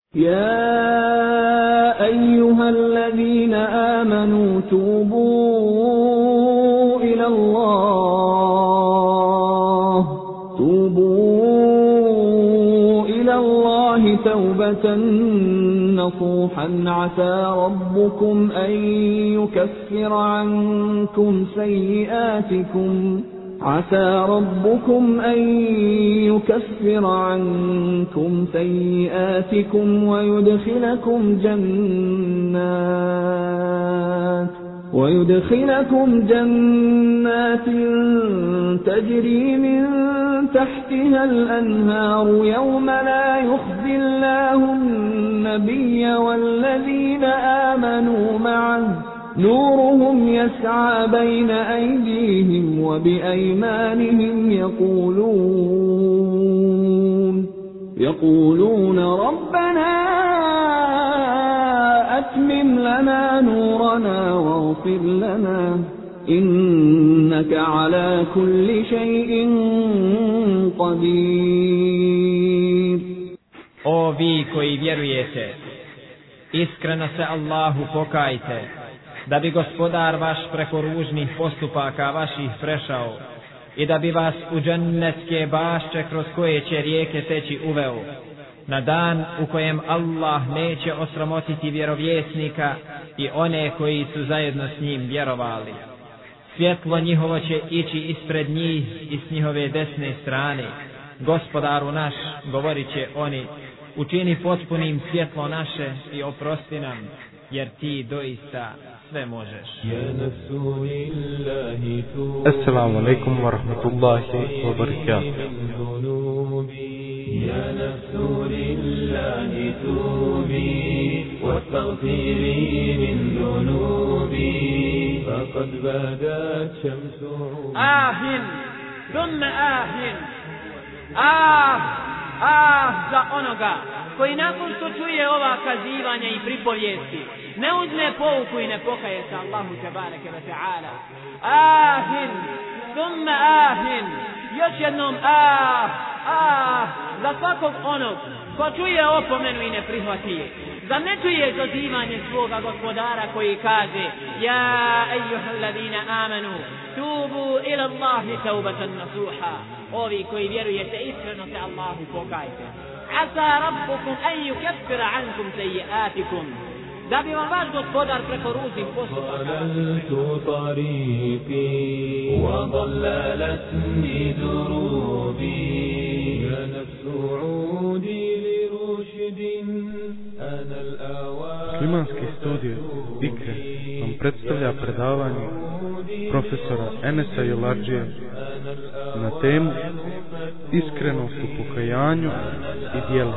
يا أيها الذين آمنوا توبوا إلى الله توبة نصوحا عسى ربكم أن يكفر عنكم سيئاتكم ويدخلكم جنات تجري من تحتها الأنهار يوم لا يخزي الله النبي والذين آمنوا معه نورهم يسعى بين أيديهم وبأيمانهم يقولون ربنا أتمم لنا نورنا واغفر لنا إنك على كل شيء قدير. O vi koji vjerujete, iskreno se Allahu pokajte, da bi Gospodar vaš preko ružnih postupaka vaših prešao i da bi vas u džennetske bašče kroz koje će rijeke teći uveo, na dan u kojem Allah neće osramotiti vjerovjesnika i one koji su zajedno s njim vjerovali. Svjetlo njihovo će ići ispred njih i s njihove desne strane. Gospodaru naš, govorit će oni, učini potpunim svjetlo naše i oprosti nam, jer ti doista sve možeš. Assalamu alaikum wa rahmatullahi wa barakatuh. يا نفس لله توبي واستغفري من ذنوبي فقد بدت شمس ثم za onoga koji nakon što čuje ova kazivanja i pripovijesti ne uzme pouku i ne pokaje se Allahu tebareke ve ta'ala. Još jednom za svakog onog ko čuje opomenu i ne prihvati je. Zar ne čuje dozivanje svoga Gospodara koji kaže: Ja ejuhalladina amanu tubu ila Allahi taubatan nasuha. Ovi koji vjerujete, iskreno se Allahu pokajte. Asa rabbukum an yukaffira ankum sayyi'atikum, da bi vam vaš Gospodar preko ružnih postupaka. ضللت طريقي وضللتني دروبي يا نفس عودي لرشد أنا الأوان. Muslimanski studij Ikre vam predstavlja predavanje profesora Enesa Jeladžije na temu iskrenost u pokajanju i djelu.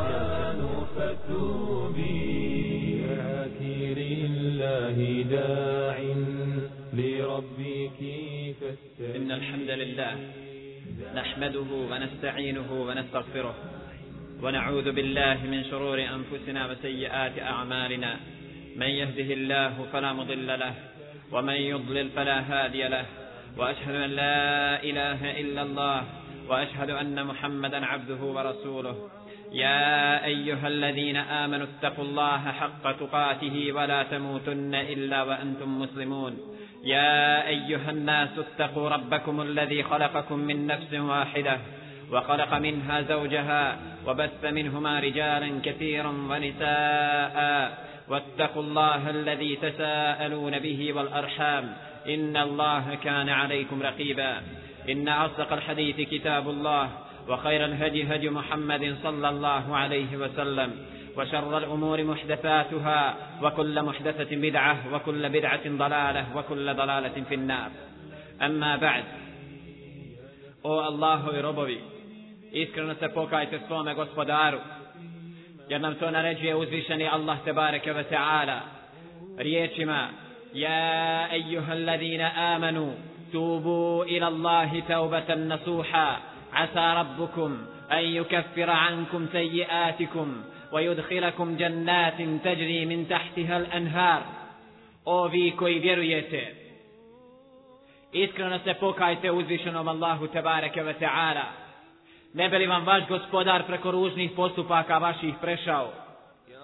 إن الحمد لله نحمده ونستعينه ونستغفره ونعوذ بالله من شرور أنفسنا وسيئات أعمالنا. من يهده الله فلا مضل له ومن يضلل فلا هادي له وأشهد أن لا إله إلا الله وأشهد أن محمدا عبده ورسوله. يا أيها الذين آمنوا اتقوا الله حق تقاته ولا تموتن إلا وأنتم مسلمون. يا أيها الناس اتقوا ربكم الذي خلقكم من نفس واحدة وخلق منها زوجها وبث منهما رجالا كثيرا ونساء واتقوا الله الذي تساءلون به والأرحام إن الله كان عليكم رقيبا. إن أصدق الحديث كتاب الله وخير الهدي هدي محمد صلى الله عليه وسلم وشر الأمور محدثاتها وكل محدثة بدعة وكل بدعة ضلالة وكل ضلالة في النار. أما بعد. O Allahovi robovi, iskreno se pokajte svome Gospodaru, jer nam to naređuje uzvišeni Allah tebareke ve ta'ala riječima: Ja ejuhalladina amanu tubu ila Allahi taubatan nasuha asa rabbukum an yukaffira ankum sayyi'atikum ويدخلكم جنات تجري من تحتها الأنهار. O vi koji vjerujete, iskreno se pokajte uzvišenom Allahu tebareke ve ta'ala, ne bi li vam vaš Gospodar preko ružnih postupaka vaših prešao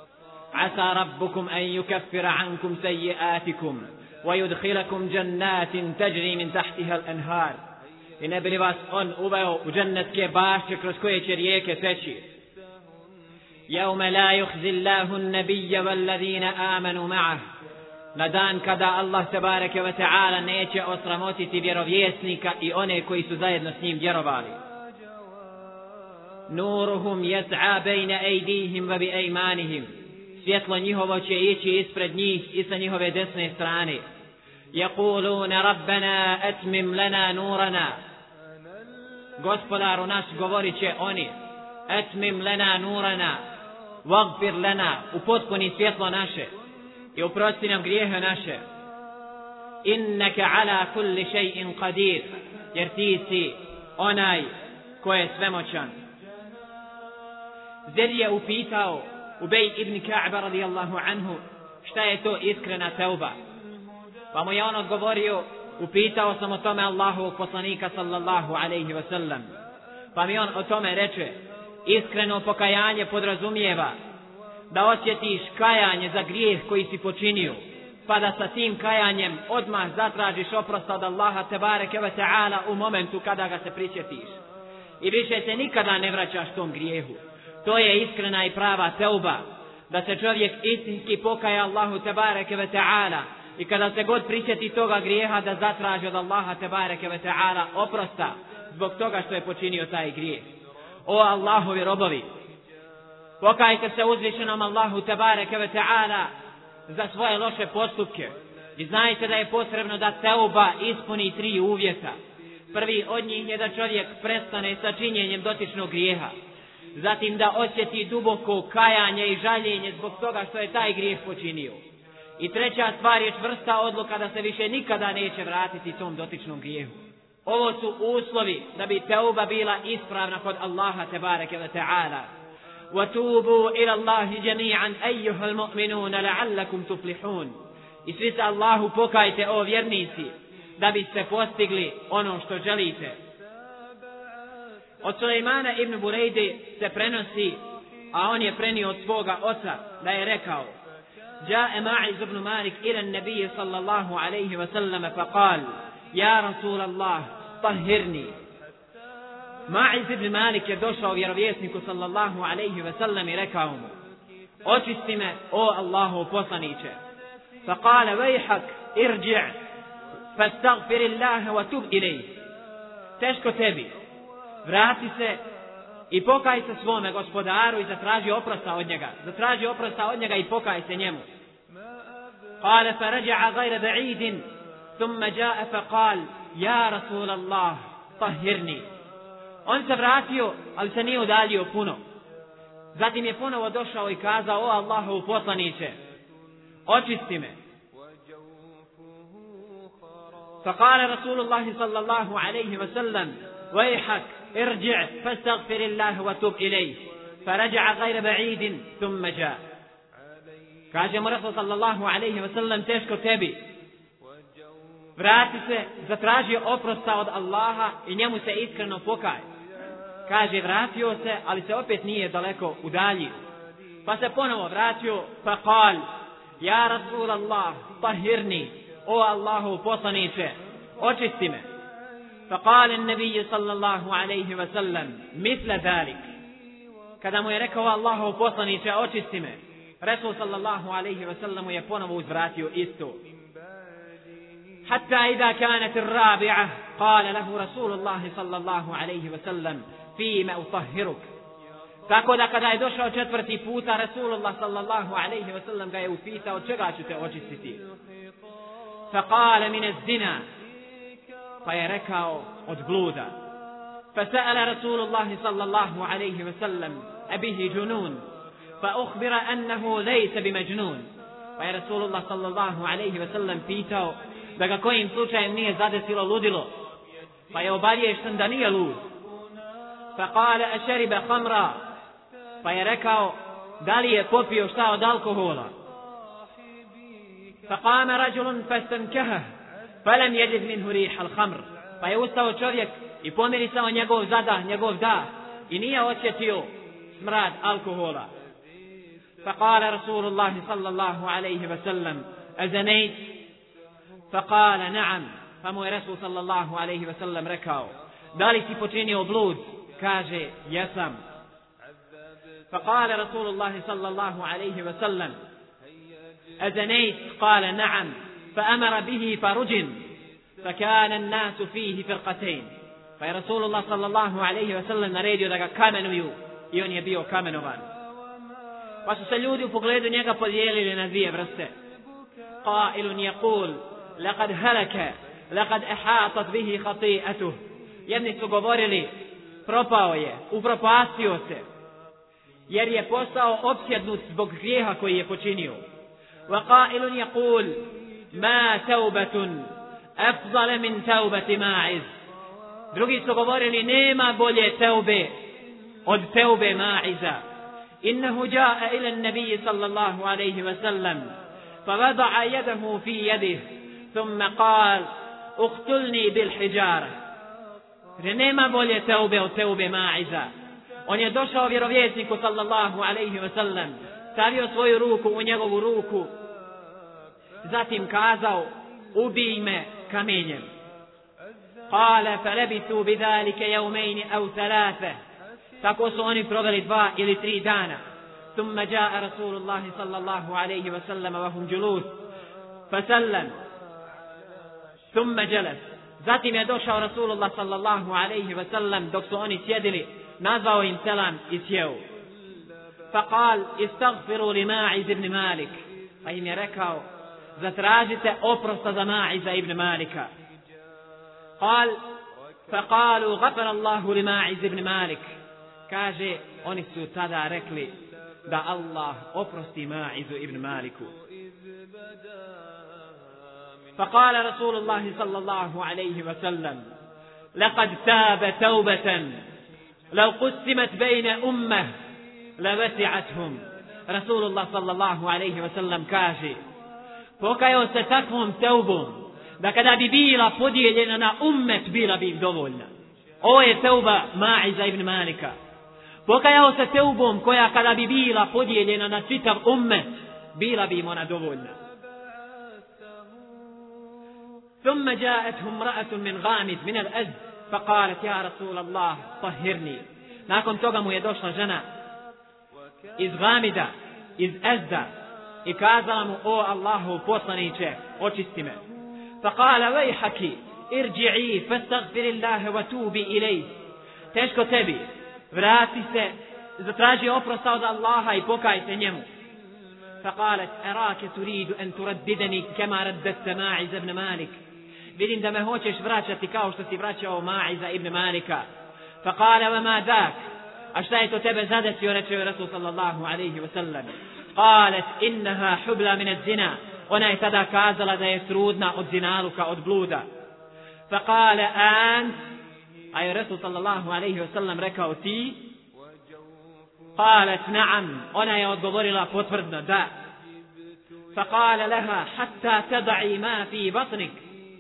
عسى ربكم أن يكفر عنكم سيئاتكم ويدخلكم جنات تجري من تحتها الأنهار. I ne bi li vas on uveo u džennetske bašće kroz koje će rijeke teći. يوم لا يخزي الله النبي والذين آمنوا معه. Na dan kada Allah tebareke ve ta'ala neće osramotiti vjerovjesnika i one koji su zajedno s njim vjerovali. Nuruhum yas'a bayna aydihim wa bi aymanihim. Svjetlo njihovo će ići ispred njih i sa njihove desne strane. Yaquluna rabbana atmim lana nurana. Gospodaru naš, govorit će oni, atmim lana nurana, waghfir lana, upotpuni svjetlo naše i oprosti nam grijehe naše. Innaka ala kulli shay'in qadir, jer ti si onaj ko je svemoćan. Zer je upitao Ubej ibn Ka'ba radijallahu anhu šta je to iskrena teuba. Pa mu je on odgovorio, upitao sam o tome Allahovog poslanika sallallahu alaihi wa sallam. Pa mi on o tome reče, iskreno pokajanje podrazumijeva da osjetiš kajanje za grijeh koji si počinio, pa da sa tim kajanjem odmah zatražiš oprost od Allaha tebareke ve ta'ala u momentu kada ga se prisjetiš. I više se nikada ne vraćaš tom grijehu. To je iskrena i prava teuba, da se čovjek istinski pokaja Allahu tebareke ve ta'ala i kada se god prisjeti toga grijeha da zatraži od Allaha tebareke ve ta'ala oprosta zbog toga što je počinio taj grijeh. O Allahovi robovi, pokajte se uzvišenom Allahu tebareke ve ta'ala za svoje loše postupke i znajte da je potrebno da teuba ispuni 3 uvjeta. Prvi od njih je da čovjek prestane sa činjenjem dotičnog grijeha, zatim da osjeti duboko kajanje i žaljenje zbog toga što je taj grijeh počinio. I treća stvar je čvrsta odluka da se više nikada neće vratiti tom dotičnom grijehu. Ovo su uslovi da bi teuba bila ispravna kod Allaha tebareke ve ta'ala. وَتُوبُوا إِلَى اللَّهِ جَمِيعًا أَيُّهَا الْمُؤْمِنُونَ لَعَلَّكُمْ تُفْلِحُونَ. I svi se Allahu pokajte, o vjernici, da biste postigli ono što želite. Od Sulejmana ibn Burejde se prenosi, a on je prenio od svoga oca, da je rekao: جاء ماعز بن مالك إلى النبي صلى الله عليه وسلم فقال يا رسول الله طهرني. Ma'iz ibn Malik je došao vjerovjesniku sallallahu alaihi ve sellem i rekao mu: očisti me, o Allahov poslaniće. Faqala vejhak irđi' fastaghfir Allaha wa tub ilejh. Teško tebi, vrati se i pokaj se svome gospodaru i zatraži oprosta od njega. Zatraži oprosta od njega i pokaj se njemu. Qala faraja'a ghayra ba'idin thumma ja'a faqal ya Rasul Allah tahhirni. On se vratio, ali se nije udaljio puno. Zatim je ponovo došao i kazao: o Allahov poslaniće, očisti me. فقال رسول الله صلى الله عليه وسلم ويحك ارجع فاستغفر الله وتوب إليه فرجع غير بعيد ثم جاء. Kaže mu Rasul sallallahu alaihi wa sallam: teško tebi, vrati se, zatraži oprosta od Allaha i njemu se iskreno pokaj. Kaže, vratio se, ali se opet nije daleko udaljio. Pa se ponovo vratio, pa kal: ja Rasul Allah, tahirni, o Allahov poslaniće, očisti me. Pa kal nabij sallallahu alaihi wa sallam misle zalik. Kada mu je rekao Allahov poslaniće, očisti me, Rasul sallallahu alaihi wa sallam mu je ponovo uzvratio isto. حتى إذا كانت الرابعة قال له رسول الله صلى الله عليه وسلم فيما أطهرك. Tako da kada je došao 4. puta, Rasulullah sallallahu alaihi wa sallam ga je upitao: od čega ću te očistiti? فقال من الزنا. Pa je rekao: od bluda. فسأل رسول الله صلى الله عليه وسلم أبيه جنون فأخبر أنه ليس بمجنون. Pa je Rasulullah sallallahu alaihi wa sallam pitao da ga kojim slučajem nije zadesilo ludilo, pa je obaviješten da nije lud. فقال أشرب خمرا. Pa je rekao: da li je popio šta od alkohola? فقام رجل فاستنكهه فلم يجد منه ريح الخمر. Pa je ustao čovjek i pomirisao njegov zadah, njegov dah, i nije osjetio smrad alkohola. فقال رسول الله صلى الله عليه وسلم أزنيت؟ فقال نعم. فمو رسول صلى الله عليه وسلم rekao da li si počinio blud? Kaže jesam. فقال رسول الله صلى الله عليه وسلم أزنيت؟ قال نعم. فأمر به فرجم فكان الناس فيه فرقتين. فرسول الله صلى الله عليه وسلم naredio da ga kamenuju i on je bio kamenovan. Pa su se ljudi u pogledu njega podijelili na dvije vrste. قائل يقول لقد هلك لقد أحاطت به خطيئته. Jedni su govorili propao je, upropastio se, jer je postao opsjednut zbog grijeha koji je počinio. وقائل يقول ما توبة أفضل من توبة ماعز. Drugi su govorili nema bolje teube od teube Ma'iza. إنه جاء إلى النبي صلى الله عليه وسلم فوضع يده في يده ثم قال اقتلني بالحجارة. nema bolje teube od teube Ma'iza. On je došao vjerovjesniku sallallahu alaihi wa sallam, stavio svoju ruku u njegovu ruku, zatim kazao ubij me kamenjem. قال فلبثوا بذلك يومين أو ثلاثة. tako su oni proveli 2 ili 3 dana. ثم جاء رسول الله صلى الله عليه وسلم وهم جلوس فسلم ثم جلس. zatim je došao Rasulullah sallallahu alaihi wa sallam dok su oni sjedili, nazvao im selam i sjeo. فقال استغفروا لماعز ibn Malik. pa im je rekao zatražite oprosta za Ma'iza ibn Malika. قال فقالوا غفر الله لماعز ibn Malik. kaže oni su tada rekli da Allah oprosti Ma'izu ibn Maliku. فقال رسول الله صلى الله عليه وسلم لقد تاب توبة لو قسمت بين أمة لوسعتهم. رسول الله صلى الله عليه وسلم kaže pokajao se takvom teubom da kada bi bila podijeljena na ummet bila bi im dovoljna. Ovo je teuba Ma'iza ibn Malika. Pokajao se teubom koja kada bi bila podijeljena na čitav ummet bila bi im ona dovoljna. ثم جاءته امرأة من غامد من الأزد فقالت يا رسول الله طهرني. nakon toga mu je došla žena iz Gamida, iz Ezda i kazala mu o Allahu poslaniče očisti me. فقال ويحك ارجعي فاستغفر الله وتوبي إليه. teško tebi, vrati se, zatraži oprosta od Allaha i pokaj se njemu. فقالت أراك تريد أن ترددني كما رددت ماعز بن مالك. vidim da me hoćeš vraćati kao što si vraćao Ma'iza ibn Malika. فقال وما ذاك. a šta je to tebe zadesio, reče Rasul sallallahu alaihi wa sallam. قالت إنها حبلى من الزنا. ona je tada kazala da je trudna od zinaluka, od bluda. فقال أنت. a je Rasul sallallahu alaihi wa sallam rekao ti? قالت نعم. ona je odgovorila potvrdno da. فقال لها حتى تضعي ما في بطنك.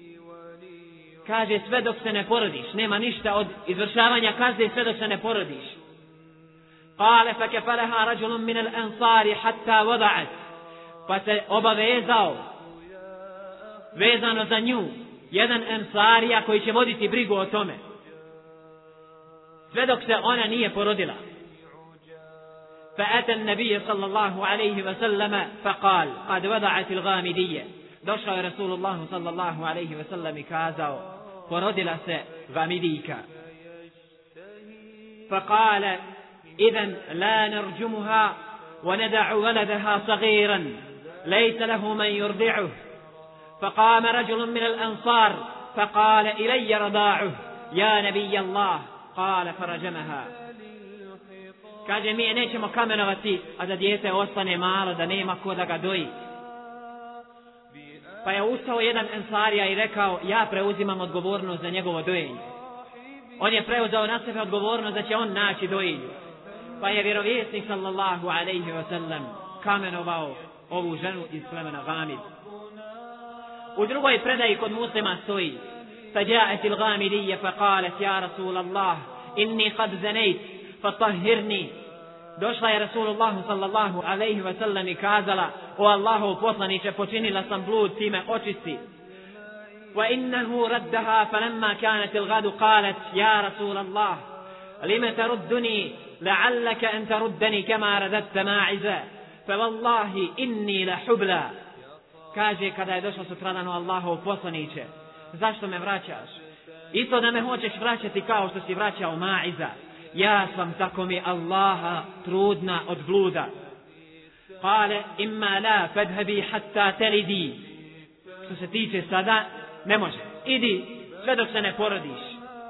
kaže sve dok se ne porodiš, nema ništa od izvršavanja kazne sve dok se ne porodiš. قال فكفلها رجل من الأنصار حتى وضعت. pa se obavezao vezano za nju jedan ensarija koji će voditi brigu o tome sve dok se ona nije porodila. فأتى النبي صلى الله عليه وسلم فقال قد وضعت الغامدية. došao je Rasulullah sallallahu alaihi wa sallam i kazao porodila se Gamidijka. فقال إذن لا نرجمها وندع ولدها صغيرا ليس له من يرضعه. فقام رجل من الأنصار فقال إلي رضاعه يا نبي الله. قال فرجمها. kaže mi je nećemo kamenovati a da dijete ostane malo, da nema ko da ga doji. pa je ustao jedan ensarija i rekao ja preuzimam odgovornost za njegovo dojenje. On je preuzeo na sebe odgovornost da će on naći dojilju. Pa je vjerovjesnik sallallahu alaihi wa sallam kamenovao ovu ženu iz plemena Gamid. U drugoj predaji kod Muslima stoji فجاءت الغامدية فقالت يا رسول الله إني قد زنيت فطهرني. došla je Rasulullahu sallallahu alaihi wa sallam i kazala: o Allahov poslaniče, počinila sam blud, time očisti. وإنه ردها فلما كانت الغد قالت: يا رسول الله لم تردني لعلك أن تردني كما رددت ماعزا فوالله إني لحبلى. Kaže, kada je došla sutradan: o Allahov poslaniče, zašto me vraćaš? Isto da me hoćeš vraćati kao što si vraćao Ma'iza. Ja sam, tako mi Allaha, trudna od bluda. Kale: imma la fadhabi hatta telidi. Što se tiče sada, ne može. Idi sve dok se ne porodiš.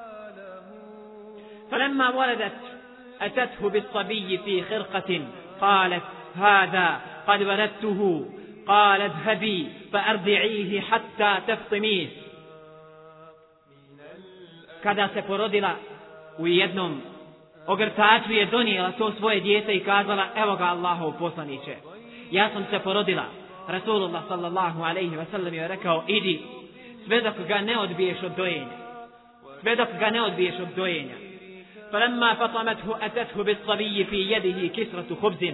فلما ولدت أتته بالصبي في خرقة قالت: هذا قد ولدته. قال: اذهبي فأرضعيه حتى تفطميه. Kada se porodila, u jednom ogrtaču je donijela to svoje dijete i kazala: evo ga Allahov poslaniče, ja sam se porodila. Rasulullah sallallahu alaihi wa sallam je rekao: idi sve dok ga ne odbiješ od dojenja. Sve dok ga ne odbiješ od dojenja. فلما فطمته أتته بالصبي في يده كسرة خبز.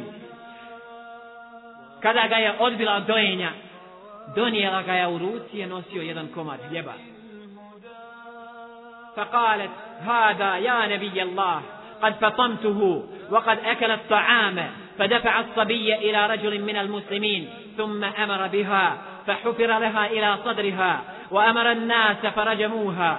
Kada ga je odbila od dojenja, donijela ga je u ruci, je nosio jedan komad hljeba. فقالت: هذا يا نبي الله قد فطمته وقد أكل الطعام. فدفع الصبي إلى رجل من المسلمين ثم أمر بها فحفر لها إلى صدرها وأمر الناس فرجموها.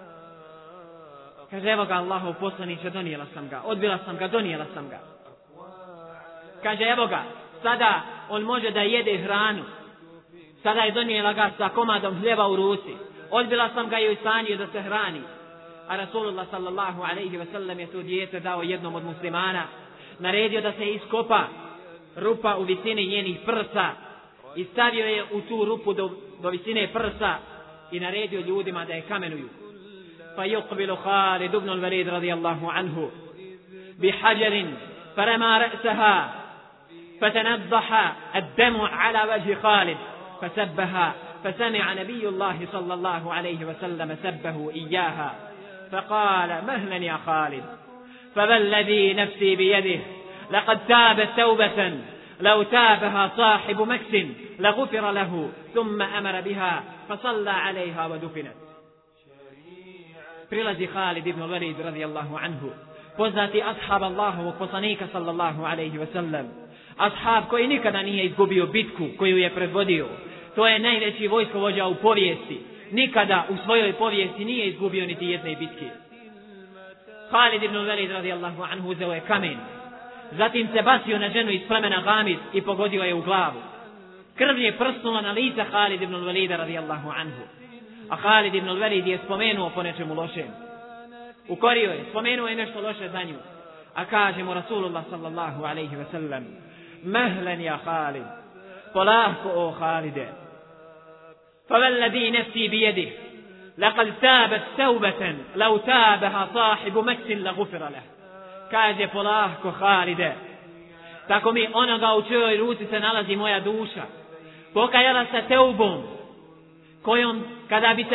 Kaže: evo ga Allahov poslaniče, donijela sam ga, odbila sam ga, donijela sam ga. Kaže: evo ga, sada on može da jede hranu. Sada je donijela ga sa komadom hljeba u ruci. Odbila sam ga i u stanju da se hrani. A Rasulullah sallallahu alaihi wa sallam je to dijete dao jednom od muslimana. Naredio da se iskopa rupa u visini njenih prsa i stavio je u tu rupu do visine prsa i naredio ljudima da je kamenuju. فيقبل خالد بن الوليد رضي الله عنه بحجر فرمى رأسها فتنضح الدم على وجه خالد فسبها. فسمع نبي الله صلى الله عليه وسلم سبه إياها فقال: مهلا يا خالد، فوالذي نفسي بيده لقد تابت توبة لو تابها صاحب مكس لغفر له. ثم أمر بها فصلى عليها ودفنت. Prilazi Khalid ibn Walid radijallahu anhu, poznati ashab Allahovog poslanika sallallahu alaihi wa sallam. Ashab koji nikada nije izgubio bitku koju je predvodio. To je najveći vojskovođa u povijesti. Nikada u svojoj povijesti nije izgubio niti jedne bitke. Khalid ibn Walid radijallahu anhu uzeo je kamen. Zatim se bacio na ženu iz plemena Gamid i pogodio je u glavu. Krv je prsnula na lice Khalid ibn Walida radijallahu anhu. A Khalid ibn Walid je spomenuo po nečemu lošem. Ukorio je, spomenuo je nešto loše za nju. A kaže mu Rasulullah sallallahu alaihi wa sallam: mehlen ja Khalid, polahko o Khalide. فوالذي نفسي بيده لقد تابت توبة لو تابها صاحب مكس لغفر له. Kaže: polahko Khalide, tako mi onoga u čijoj ruci se nalazi moja duša, pokajala se teubom kojom kada bi se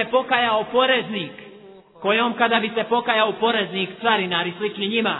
pokajao poreznik, carinar i slični njima,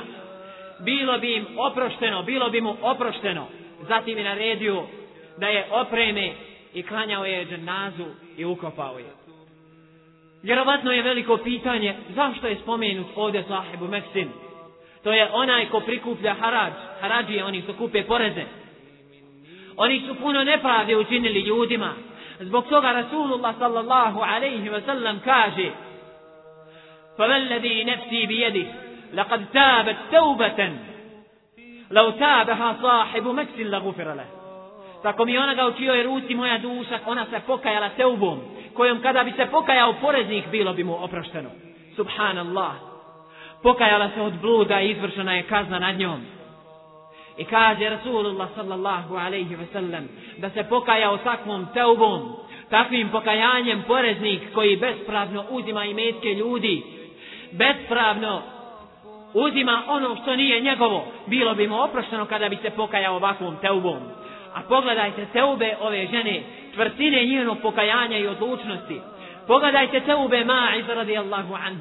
bilo bi mu oprošteno. Zatim je naredio da je opreme i klanjao je dženazu i ukopao je. Vjerovatno je veliko pitanje zašto je spomenut ovdje sahibu Meksin. To je onaj ko prikuplja harađ. Harađije, oni što kupe poreze. Oni su puno nepravde učinili ljudima. Zbog toga Rasulullah sallallahu alaihi wa sallam kaže: فَوَالَّذِي نَفْسِي بِيَدِهِ لَقَدْ تَابَتْ تَوْبَةً لَوْ تَابَهَا صَاحِبُ مَكْسٍ لَغُفِرَ لَهُ. Tako mi onoga u čijoj ruci moja duša, ona se pokajala teubom, kojom kada bi se pokajao poreznik, bilo bi mu oprošteno. Subhanallah. Pokajala se od bluda i izvršena je kazna nad njom. I kaže Rasulullah sallallahu alaihi wa sallam da se pokajao takvom teubom, takvim pokajanjem poreznik koji bespravno uzima imetke ljudi, bespravno uzima ono što nije njegovo, bilo bi mu oprošteno kada bi se pokajao ovakvom teubom. A pogledajte teube ove žene, čvrstine njenog pokajanja i odlučnosti. Pogledajte teube Ma'iz radijallahu anhu.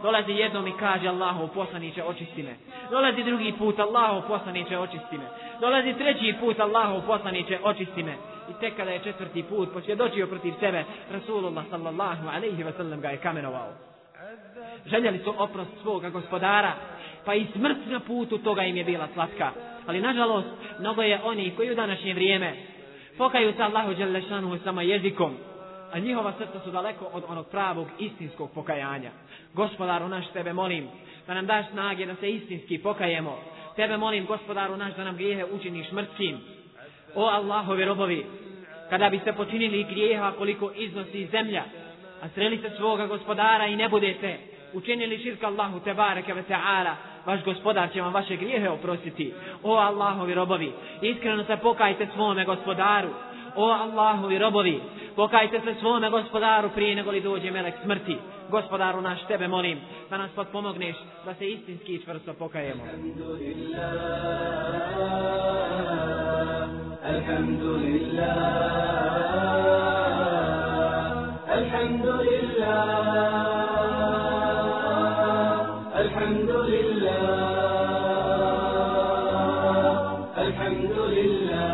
Dolazi jednom i kaže Allahov poslaniče očisti me. Dolazi drugi put Allahov poslaniče očisti me. Dolazi treći put Allahov poslaniče očisti me. I tek kada je četvrti put posvjedočio protiv sebe, Rasulullah sallallahu alejhi ve sellem ga je kamenovao. Željeli su oprost svoga gospodara, pa i smrt na putu toga im je bila slatka. Ali nažalost, mnogo je onih koji u današnje vrijeme pokaju se Allahu dželle šanuhu samo jezikom, a njihova srca su daleko od onog pravog istinskog pokajanja. Gospodaru naš, tebe molim da nam daš snage da se istinski pokajemo. Tebe molim, gospodaru naš, da nam grijehe učiniš mrtskim. O Allahovi robovi, kada biste počinili grijeha koliko iznosi zemlja, a sreli se svoga gospodara i ne budete učinili širk Allahu tebareke ve ta'ala, vaš gospodar će vam vaše grijehe oprostiti. O Allahovi robovi, iskreno se pokajte svome gospodaru. O Allahovi robovi, pokajte se svome gospodaru prije nego li dođe melek smrti. Gospodaru naš, tebe molim da nas potpomogneš da se istinski i čvrsto pokajemo. Alhamdulillah, alhamdulillah, alhamdulillah, alhamdulillah,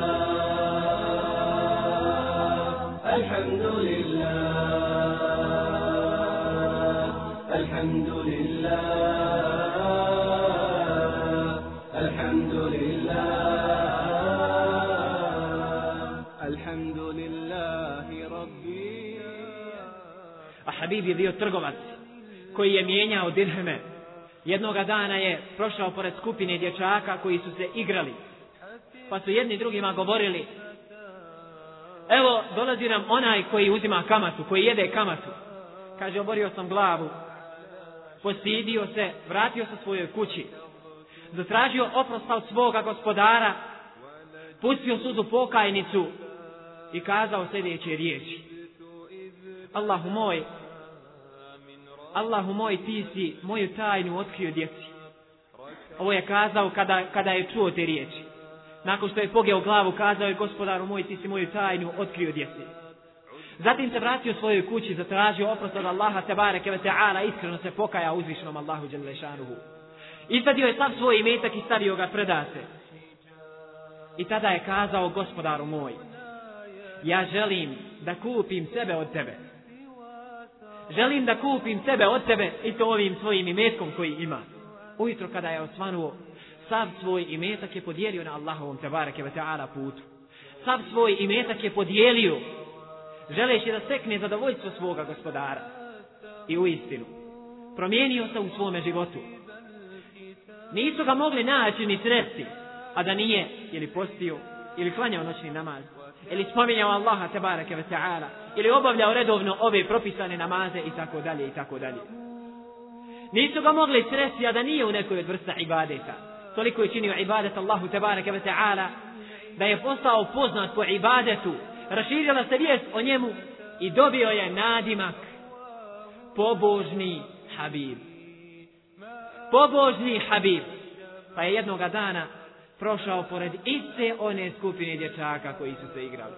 alhamdulillah, alhamdulillah, alhamdulillah, alhamdulillahi rabbi. A Habib je bio trgovac koji je mijenjao dirheme. Jednoga dana je prošao pored skupine dječaka koji su se igrali, pa su jedni drugima govorili: evo, dolazi nam onaj koji uzima kamatu, koji jede kamatu. Kaže, oborio sam glavu, postidio se, vratio se svojoj kući, zatražio oprost od svoga gospodara, pustio suzu pokajnicu i kazao sljedeće riječi: Allahu moj, ti si moju tajnu otkrio djeci. Ovo je kazao kada je čuo te riječi. Nakon što je pogeo glavu, kazao je: gospodaru moj, ti si moju tajnu otkrio djeci. Zatim se vratio svojoj kući, zatražio oprost od Allaha tebareke ve ta'ala, iskreno se pokajao uzvišenom Allahu dželle šanuhu. Izvadio je sav svoj imetak i stavio ga predase. I tada je kazao: gospodaru moj, ja želim da kupim sebe od tebe. Želim da kupim sebe od tebe i to ovim svojim imetkom koji ima. Ujutro kada je osvanuo, sav svoj imetak je podijelio na Allahovom tebareke ve ta'ala putu. Sav svoj imetak je podijelio, želeći da stekne zadovoljstvo svoga gospodara. I uistinu, promijenio se u svome životu. Nisu ga mogli naći ni sresti, a da nije ili postio, ili klanjao noćni namaz, ili spominjao Allaha tebareke ve ta'ala, ili obavljao redovno ove propisane namaze i tako dalje i tako dalje. Nisu ga mogli sresti, a da nije u nekoj od vrsta ibadeta. Toliko je činio ibadet Allahu tebareke ve ta'ala da je postao poznat po ibadetu, raširila se vijest o njemu i dobio je nadimak pobožni Habib. Pobožni Habib. Pa je jednoga dana prošao pored iste one skupine dječaka koji su se igrali.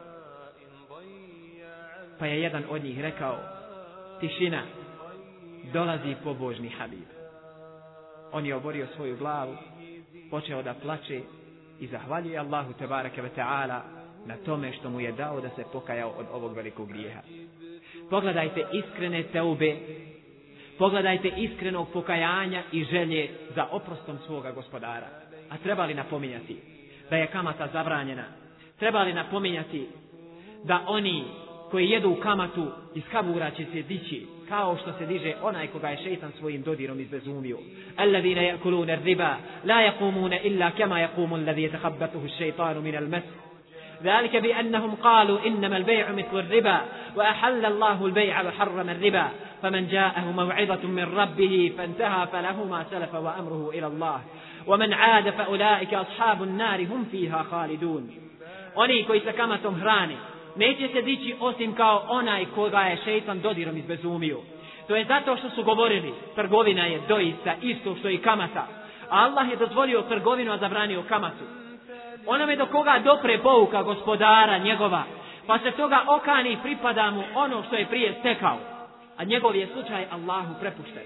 Pa je jedan od njih rekao: tišina, dolazi pobožni Habib. On je oborio svoju glavu, počeo da plače i zahvaljuje Allahu tebareke ve ta'ala na tome što mu je dao da se pokajao od ovog velikog grijeha. Pogledajte iskrene teube, pogledajte iskrenog pokajanja i želje za oprostom svoga gospodara. A treba li napominjati da je kamata zabranjena? Treba li napominjati da oni koji jedu kamatu iz kabura će se dići kao što se diže onaj koga je šejtan svojim dodirom izbezumio? Alladine yakuluna ar-riba la yaqumuna illa kama yaqumu alladhi yatakhabbathu ash-shaytanu min al-mas. ذلك بأنهم قالوا إنما البيع مثل الربا وأحل الله البيع وحرم الربا فمن جاءه موعظة من ربه فانتهى فله ما سلف وأمره إلى الله ومن عاد فأولئك أصحاب النار هم فيها خالدون. Oni koji se kamatom hrane neće se dići osim kao onaj koga je šejtan dodirom izbezumio. To je zato što su govorili trgovina je doista isto što i kamata. A Allah je dozvolio trgovinu, a zabranio kamatu. Onome do koga dopre pouka gospodara njegova, pa se toga okani, pripada mu ono što je prije stekao, a njegov je slučaj Allahu prepušten.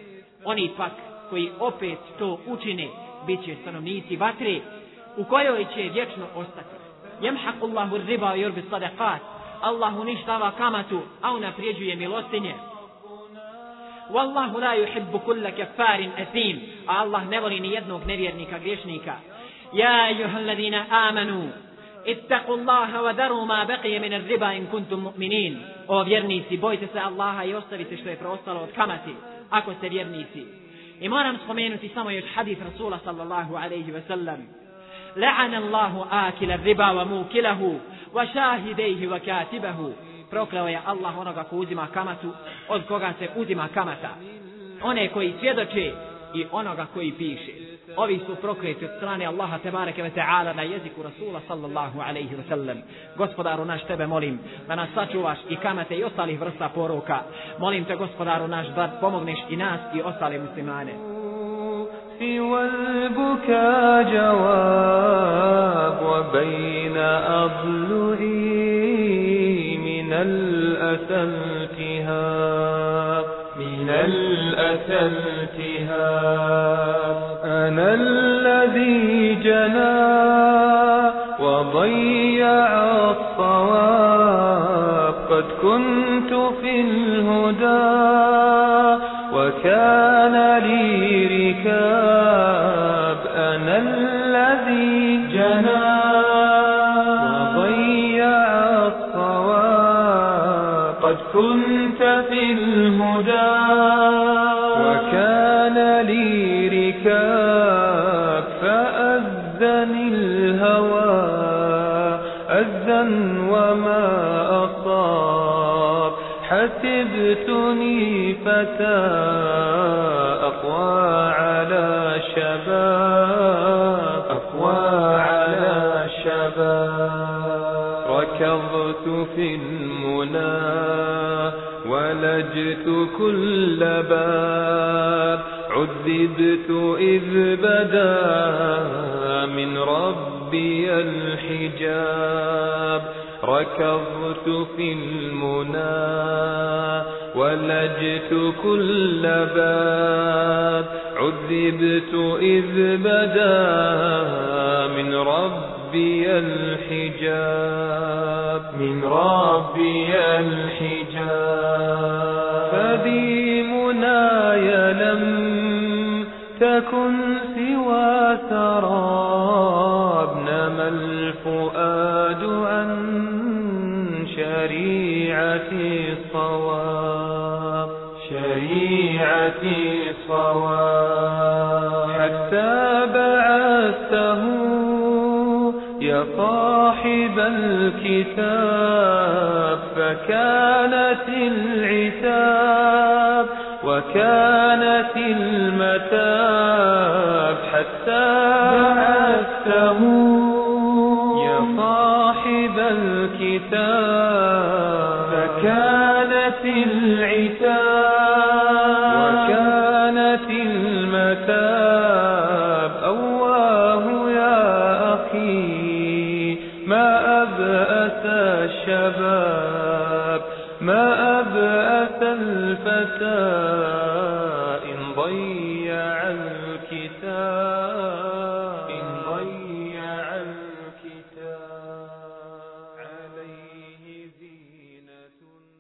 Oni pak koji opet to učine, bit će stanovnici vatre u kojoj će vječno ostati. Jemhaqu Allahu riba wa yurbi sadaqat. Allah uništava kamatu, a unaprijeđuje milostinje. Wallahu la yuhibbu kulla kaffarin athim. A Allah ne voli ni jednog nevjernika, griješnika. Ja eyyuhalladhina amanu ittaqullaha wa daru ma baqiya min ar-riba in kuntum mu'minin. O vjernici, bojte se Allaha i ostavite što je preostalo od kamati, ako ste vjernici. I moram spomenuti samo još hadis Rasula sallallahu alaihi wa sallam. La'ana Allahu akila riba wa mukilahu wa shahidejhi wa katibahu. Prokleo je Allah onoga ko uzima kamatu, od koga se uzima kamata, one koji svjedoče i onoga koji piše. Ovi su prokleti od strane Allaha tebareke ve ta'ala na jeziku Rasula sallallahu alaihi wa sallam. Gospodaru naš, tebe molim da nas sačuvaš i kamate i ostalih vrsta poroka. Molim te, gospodaru naš, da pomogneš i nas i ostale muslimane. والبكاء جواب وبين أضلعي من الأسى التهاب أنا الذي جنى وضيع الصواب قد كنت في الهدى وكان لي ركاب أنا الذي جنى وضيع الصواب قد كنت في الهدى وكان لي ركاب فأذني الهوى أذن وما أصاب حسبتني فتى أقوى على شباب ركضت في المنى ولجت كل باب عذبت إذ بدا من ربي الحجاب ركضت في المنى ولجت كل باب عذبت إذ بدا من ربي الحجاب فذي مناي لم تكن سوى سراب نما الفؤاد عن شريعة الصواب حتى بعثته يا صاحب الكتاب فكانت العتاب وكانت المتاب حتى بعثته يا صاحب الكتاب فكانت العتاب وكانت المتاب أواه يا أخي ما أبأس الشباب ما أبأس الفتى إن ضيع الكتاب عليه زينة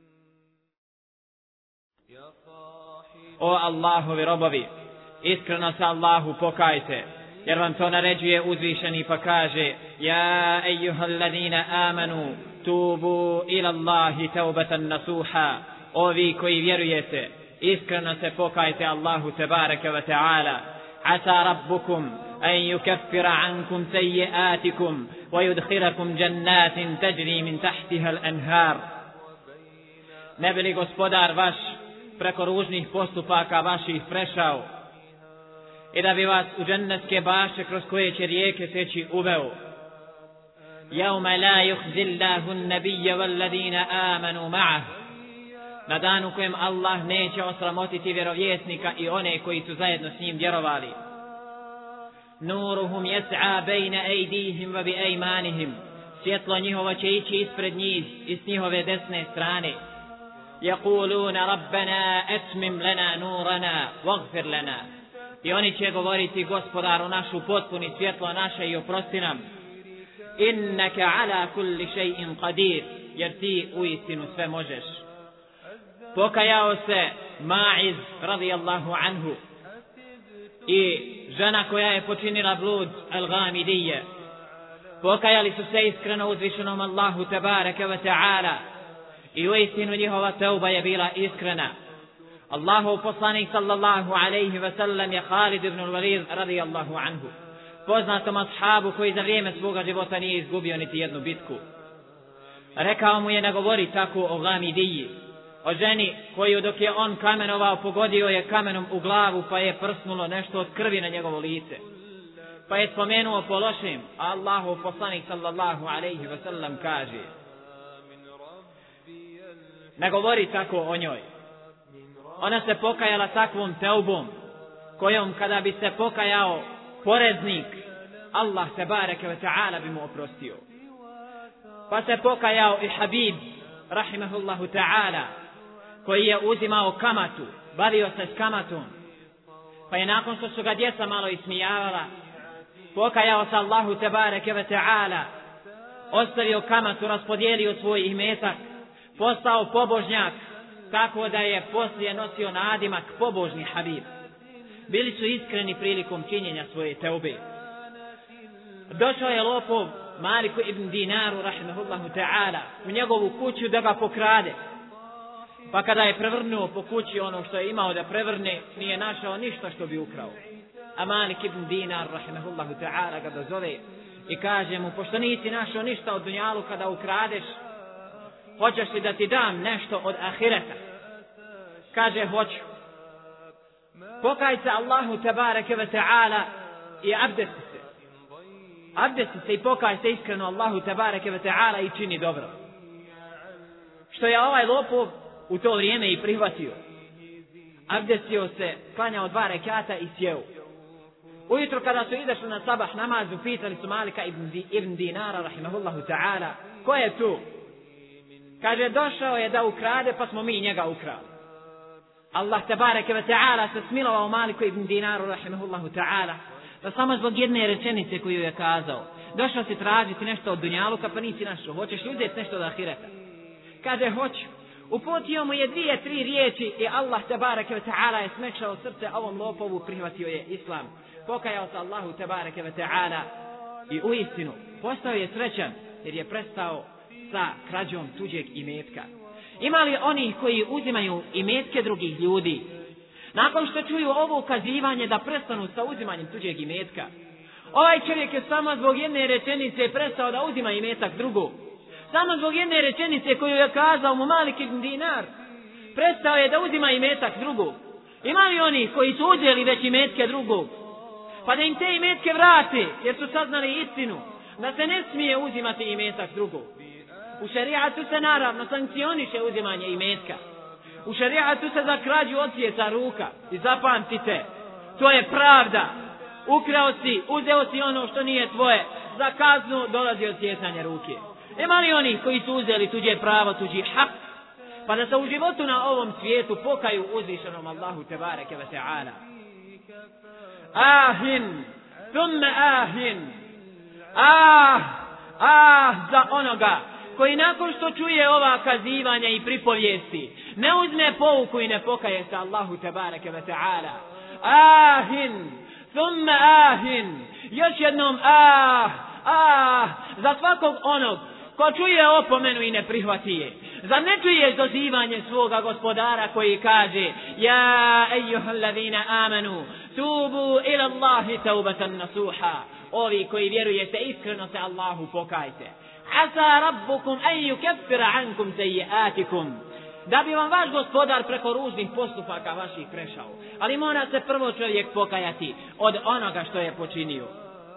يا صاحب. O Allahovi robovi, iskreno se Allahu pokajte, jer vam to naređuje uzvišeni pa kaže: Ja eyyuhalladhina amanu tubu ila Allahi taubatan nasuha. Ovi koji vjerujete, iskreno se pokajte Allahu tebareke ve ta'ala. Asa rabbukum an yukaffira ankum sayyi'atikum wa yudkhilakum jannatin tajri min tahtiha al-anhar. Ne bi li gospodar vaš preko ružnih postupaka vaših prešao i da bi vas u džennetske bašće kroz koje će rijeke teći uveo. Jevme la yuhzillahu an-nabiyya walladina amanu ma'ah. Na danu kojem Allah neće osramotiti vjerovjesnika i one koji su zajedno s njim vjerovali. Nuruhum yas'a bejna ejdihim wa bi ejmanihim. Svjetlo njihovo će ići ispred njih i s njihove desne strane. يقولون ربنا أتمم لنا نورنا واغفر لنا. I oni će govoriti gospodaru našu potpuni svjetlo naše i oprosti nam. Innaka ala kulli shay'in qadir, jer ti uistinu sve možeš. Pokajao se Ma'iz radijallahu anhu i žena koja je počinila blud Al-Ghamidije. Pokajali su se iskreno uzvišenom Allahu tabaraka wa ta'ala i uistinu njihova teuba je bila iskrena. Allahov poslanik sallallahu alaihi wa sallam je Khalid ibn al-Walid radijallahu anhu, poznatom ashabu koji za vrijeme svoga života nije izgubio niti jednu bitku. Rekao mu je ne govori tako o Ghamidiji, o ženi koju dok je on kamenovao pogodio je kamenom u glavu pa je prsnulo nešto od krvi na njegovo lice. Pa je spomenuo po lošim, a Allahov poslanik sallallahu alaihi wa sallam kaže ne govori tako o njoj. Ona se pokajala takvom teubom kojom kada bi se pokajao poreznik, Allah tebareke ve ta'ala bi mu oprostio. Pa se pokajao i Habib rahimahullahu ta'ala koji je uzimao kamatu, bavio se s kamatom. Pa je nakon što su ga djeca malo ismijavala, pokajao se Allahu tebareke ve ta'ala, ostavio kamatu, raspodijelio svoj imetak, postao pobožnjak, tako da je poslije nosio nadimak pobožni Habib. Bili su iskreni prilikom činjenja svoje teube. Došao je lopov Maliku ibn Dinaru rahimahullahu ta'ala u njegovu kuću da ga pokrade. Pa kada je prevrnuo po kući ono što je imao da prevrne, nije našao ništa što bi ukrao. A Malik ibn Dinar rahimahullahu ta'ala ga dozove i kaže mu, pošto nisi našao ništa od dunjalu kada ukradeš, hoćeš li da ti dam nešto od ahireta? Kaže, hoću. Pokaj se Allahu tebareke ve ta'ala i abdesti se. Abdesti se i pokaj se iskreno Allahu tebareke ve ta'ala i čini dobro. Što je ovaj lopov u to vrijeme i prihvatio. Abdestio se, klanjao 2 rekata i sjeo. Ujutro kada su izašli na sabah namazu, pitali su Malika ibn Dinara rahimahullahu ta'ala, ko je tu? Kaže, došao je da ukrade, pa smo mi njega ukrali. Allah tebareke ve ta'ala se smilovao Maliku ibn Dinaru rahimahullahu ta'ala, da samo zbog jedne rečenice koju je kazao. Došao si tražiti nešto od dunjaluka, pa nisi našao. Hoćeš li uzeti nešto od ahireta? Kaže, hoću. Uputio mu je 2-3 riječi i Allah tebareke ve ta'ala je smekšao srce ovom lopovu, prihvatio je islam. Pokajao se Allahu tebareke ve ta'ala i uistinu postao je srećan jer je prestao sa krađom tuđeg imetka. Ima li onih koji uzimaju imetke drugih ljudi nakon što čuju ovo ukazivanje da prestanu sa uzimanjem tuđeg imetka? Ovaj čovjek je samo zbog jedne rečenice prestao da uzima imetak drugog. Samo zbog jedne rečenice koju je kazao mu Malik ibn Dinar prestao je da uzima imetak drugog. Ima li onih koji su uzeli već imetke drugog pa da im te imetke vrate jer su saznali istinu da se ne smije uzimati imetak drugog? U šerijatu se naravno sankcioniše uzimanje imetka. U šerijatu se za krađu odsjeca ruka. I zapamtite, to je pravda. Ukrao si, uzeo si ono što nije tvoje, za kaznu dolazi odsjecanje ruke. Ima li onih koji su uzeli tuđe pravo, tuđi hak, pa da se u životu na ovom svijetu pokaju uzvišenom Allahu tebareke ve ta'ala? Ahin, thumme ahin. Za onoga koji nakon što čuje ova kazivanja i pripovijesti ne uzme pouku i ne pokaje se Allahu tebareke ve ta'ala. Ahin, thumme ahin. Još jednom za svakog onog ko čuje opomenu i ne prihvati je. Zar ne čuješ dozivanje svoga gospodara koji kaže: Ja ejuhallazina amanu tubu ila Allahi taubatan nasuha. Ovi koji vjerujete iskreno se Allahu pokajte. Asa rabbukum an yukaffira ankum sayyi'atikum. Da bi vam vaš gospodar preko ružnih postupaka vaših prešao. Ali mora se prvo čovjek pokajati od onoga što je počinio.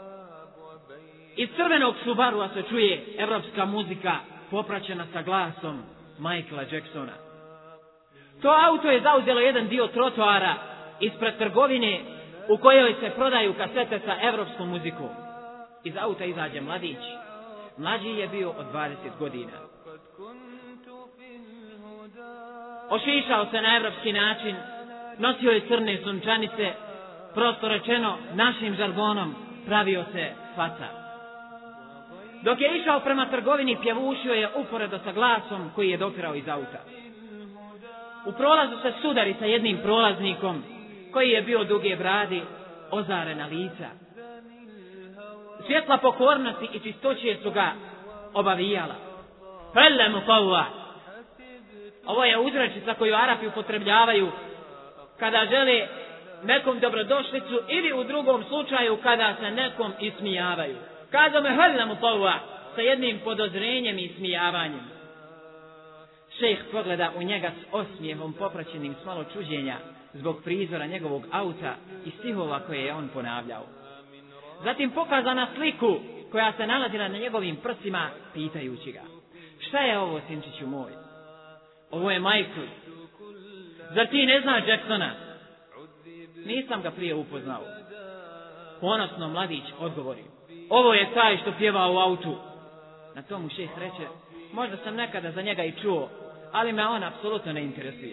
Iz crvenog Subarua se čuje evropska muzika popraćena sa glasom Michaela Jacksona. To auto je zauzelo jedan dio trotoara ispred trgovine u kojoj se prodaju kasete sa evropskom muzikom. Iz auta izađe mladić. Mlađi je bio od 20 godina. ošišao se na evropski način, nosio je crne sunčanice, prosto rečeno našim žargonom pravio se faca. Dok je išao prema trgovini, pjevušio je uporedo sa glasom koji je dopirao iz auta. U prolazu se sudari sa jednim prolaznikom koji je bio duge bradi, ozarena lica. Svjetla pokornosti i čistoće su ga obavijala. Felle mutawwa. Ovo je uzrečica koju Arapi upotrebljavaju kada žele nekom dobrodošlicu ili u drugom slučaju kada se nekom ismijavaju. Kazao me felle mutawwa sa jednim podozrenjem i ismijavanjem. Šejh pogleda u njega s osmijehom popraćenim s malo čuđenja zbog prizora njegovog auta i stihova koje je on ponavljao. Zatim pokaza na sliku koja se nalazila na njegovim prsima, pitajući ga: šta je ovo, sinčiću moj? Ovo je Michael. Zar ti ne znaš Jacksona? Nisam ga prije upoznao. Ponosno mladić odgovori: ovo je taj što pjeva u autu. Na tomu šejh reče: možda sam nekada za njega i čuo, ali me on apsolutno ne interesuje.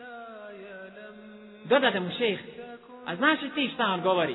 Dodade mu šejh: a znaš li ti šta on govori?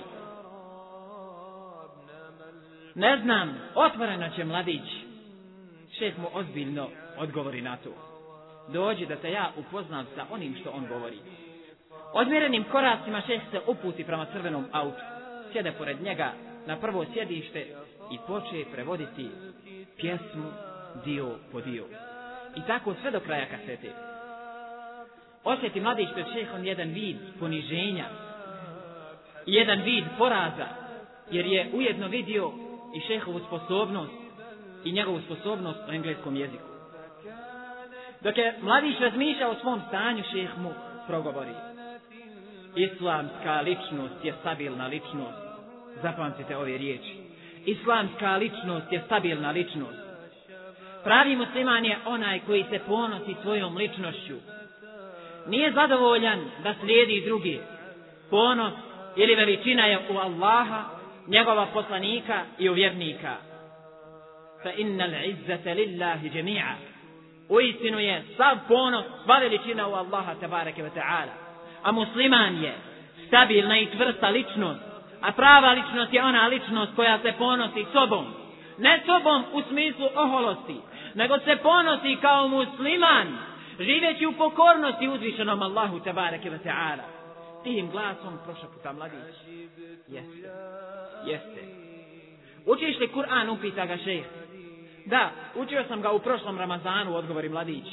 Ne znam, otvoreno će mladić. Šejh mu ozbiljno odgovori na to: dođi da te ja upoznam sa onim što on govori. Odmjerenim koracima šejh se uputi prema crvenom autu, sjede pored njega na prvo sjedište i poče prevoditi pjesmu dio po dio. I tako sve do kraja kasete. Osjeti mladić pred šejhom jedan vid poniženja i jedan vid poraza, jer je ujedno vidio i šejhovu sposobnost i njegovu sposobnost u engleskom jeziku. Dok je mladić razmišljao o svom stanju, šejh mu progovori: islamska ličnost je stabilna ličnost. Zapamtite ove riječi. Islamska ličnost je stabilna ličnost. Pravi musliman je onaj koji se ponosi svojom ličnošću. Nije zadovoljan da slijedi drugi. Ponos ili veličina je u Allaha, njegova poslanika i u vjernika. Fa innal izzata lillahi jami'a. Uistinu je sav ponos, sva veličina u Allaha tebareke ve ta'ala. A musliman je stabilna i čvrsta ličnost. A prava ličnost je ona ličnost koja se ponosi sobom. Ne sobom u smislu oholosti, nego se ponosi kao musliman, živeći u pokornosti uzvišenom Allahu tebareke ve ta'ala. Tim glasom prošaputa mladić: jeste. Učiš li Kur'an, upita ga šejh. Da, učio sam ga u prošlom Ramazanu, odgovori mladić.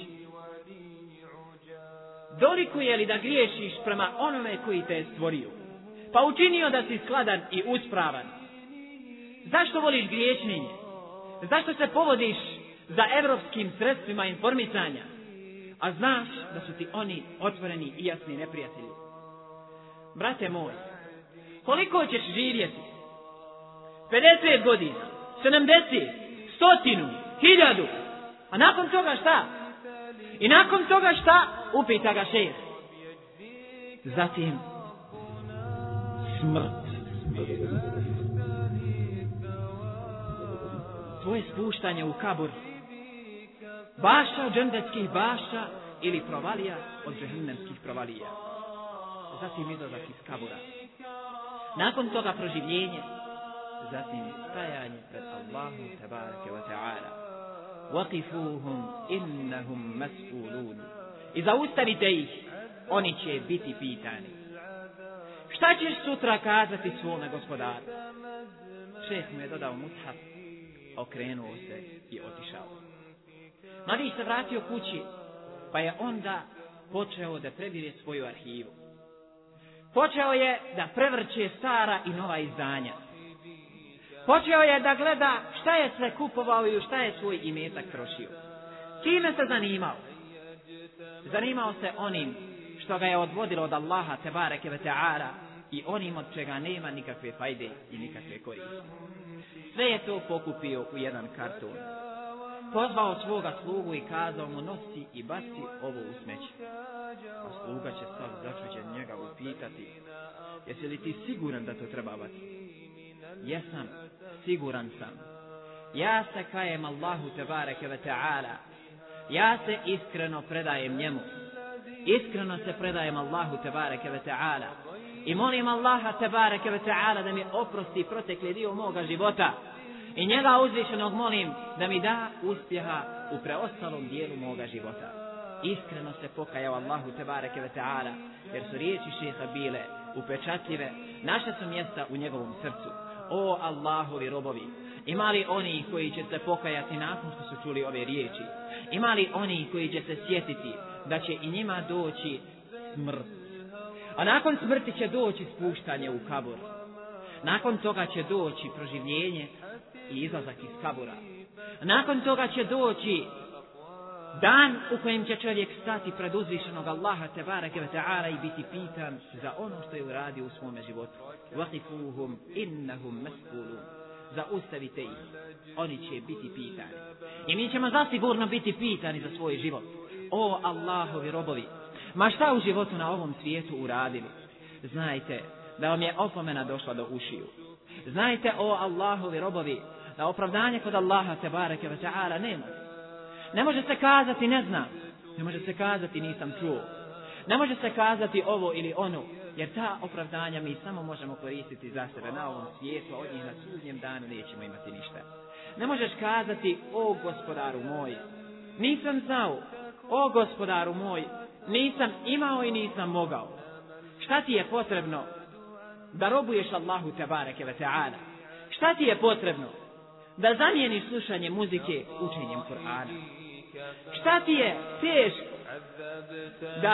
Dolikuje li da griješiš prema onome koji te je stvorio, pa učinio da si skladan i uspravan? Zašto voliš griješenje? Zašto se povodiš za evropskim sredstvima informisanja, a znaš da su ti oni otvoreni i jasni neprijatelji? Brate moj, koliko ćeš živjeti? 50 godina, 70, 100, 1000, a nakon toga šta? I nakon toga šta? Upita ga šejh. Zatim smrt. Tvoje spuštanje u kabur, baša od džendetskih baša ili provalija od džehennemskih provalija. Zatim izlazak iz kabura. Nakon toga proživljenje, zatim stajanje pred Allahom tebareke ve ta'ala. Waqifuhum innahum mas'ulun. I zaustavite ih, oni će biti pitani. Šta ćeš sutra kazati svome gospodaru? Šejh mu je dodao mushaf, okrenuo se i otišao. Mladić se vratio kući, pa je onda počeo da prebire svoju arhivu. Počeo je da prevrće stara i nova izdanja. Počeo je da gleda šta je sve kupovao i šta je svoj imetak trošio. Čime se zanimao? Zanimao se onim što ga je odvodilo od Allaha tebareke ve ta'ala i onim od čega nema nikakve fajde i nikakve koristi. Sve je to pokupio u jedan karton. Pozvao svoga slugu i kazao mu: nosi i baci ovo u smeće. A sluga će sad začuđen njega upitati: jesi li ti siguran da to treba baciti? Jesam, siguran sam. Ja se kajem Allahu tebareke ve ta'ala. Ja se iskreno predajem njemu. Iskreno se predajem Allahu tebareke ve ta'ala i molim Allaha tebareke ve ta'ala da mi oprosti protekli dio moga života i njega uzvišenog molim da mi da uspjeha u preostalom dijelu moga života. Iskreno se pokajao Allahu tebareke ve ta'ala, jer su riječi šeha bile upečatljive, našla su mjesta u njegovom srcu. O Allahovi robovi, ima li oni koji će se pokajati nakon što su čuli ove riječi? Ima li oni koji će se sjetiti da će i njima doći smrt? A nakon smrti će doći spuštanje u kabur. Nakon toga će doći proživljenje i izlazak iz kabura. Nakon toga će doći dan u kojem će čovjek stati pred uzvišenog Allaha tebareke ve ta'ala i biti pitan za ono što je uradio u svome životu. Waqifuhum innahum mas'ulun. Zaustavite ih, oni će biti pitani. I mi ćemo zasigurno biti pitani za svoj život. O Allahovi robovi, ma šta u životu na ovom svijetu uradili? Znajte da vam je opomena došla do ušiju. Znajte, o Allahovi robovi, da opravdanje kod Allaha tebareke ve ta'ala nema. Ne može se kazati ne znam, ne može se kazati nisam čuo, ne može se kazati ovo ili ono, jer ta opravdanja mi samo možemo koristiti za sebe na ovom svijetu, a od njih na sudnjem danu nećemo imati ništa. Ne možeš kazati, o gospodaru moj, nisam znao, o gospodaru moj, nisam imao i nisam mogao. Šta ti je potrebno da robuješ Allahu tebareke ve ta'ala? Šta ti je potrebno da zamijeniš slušanje muzike učenjem Kur'ana? Šta ti je teško da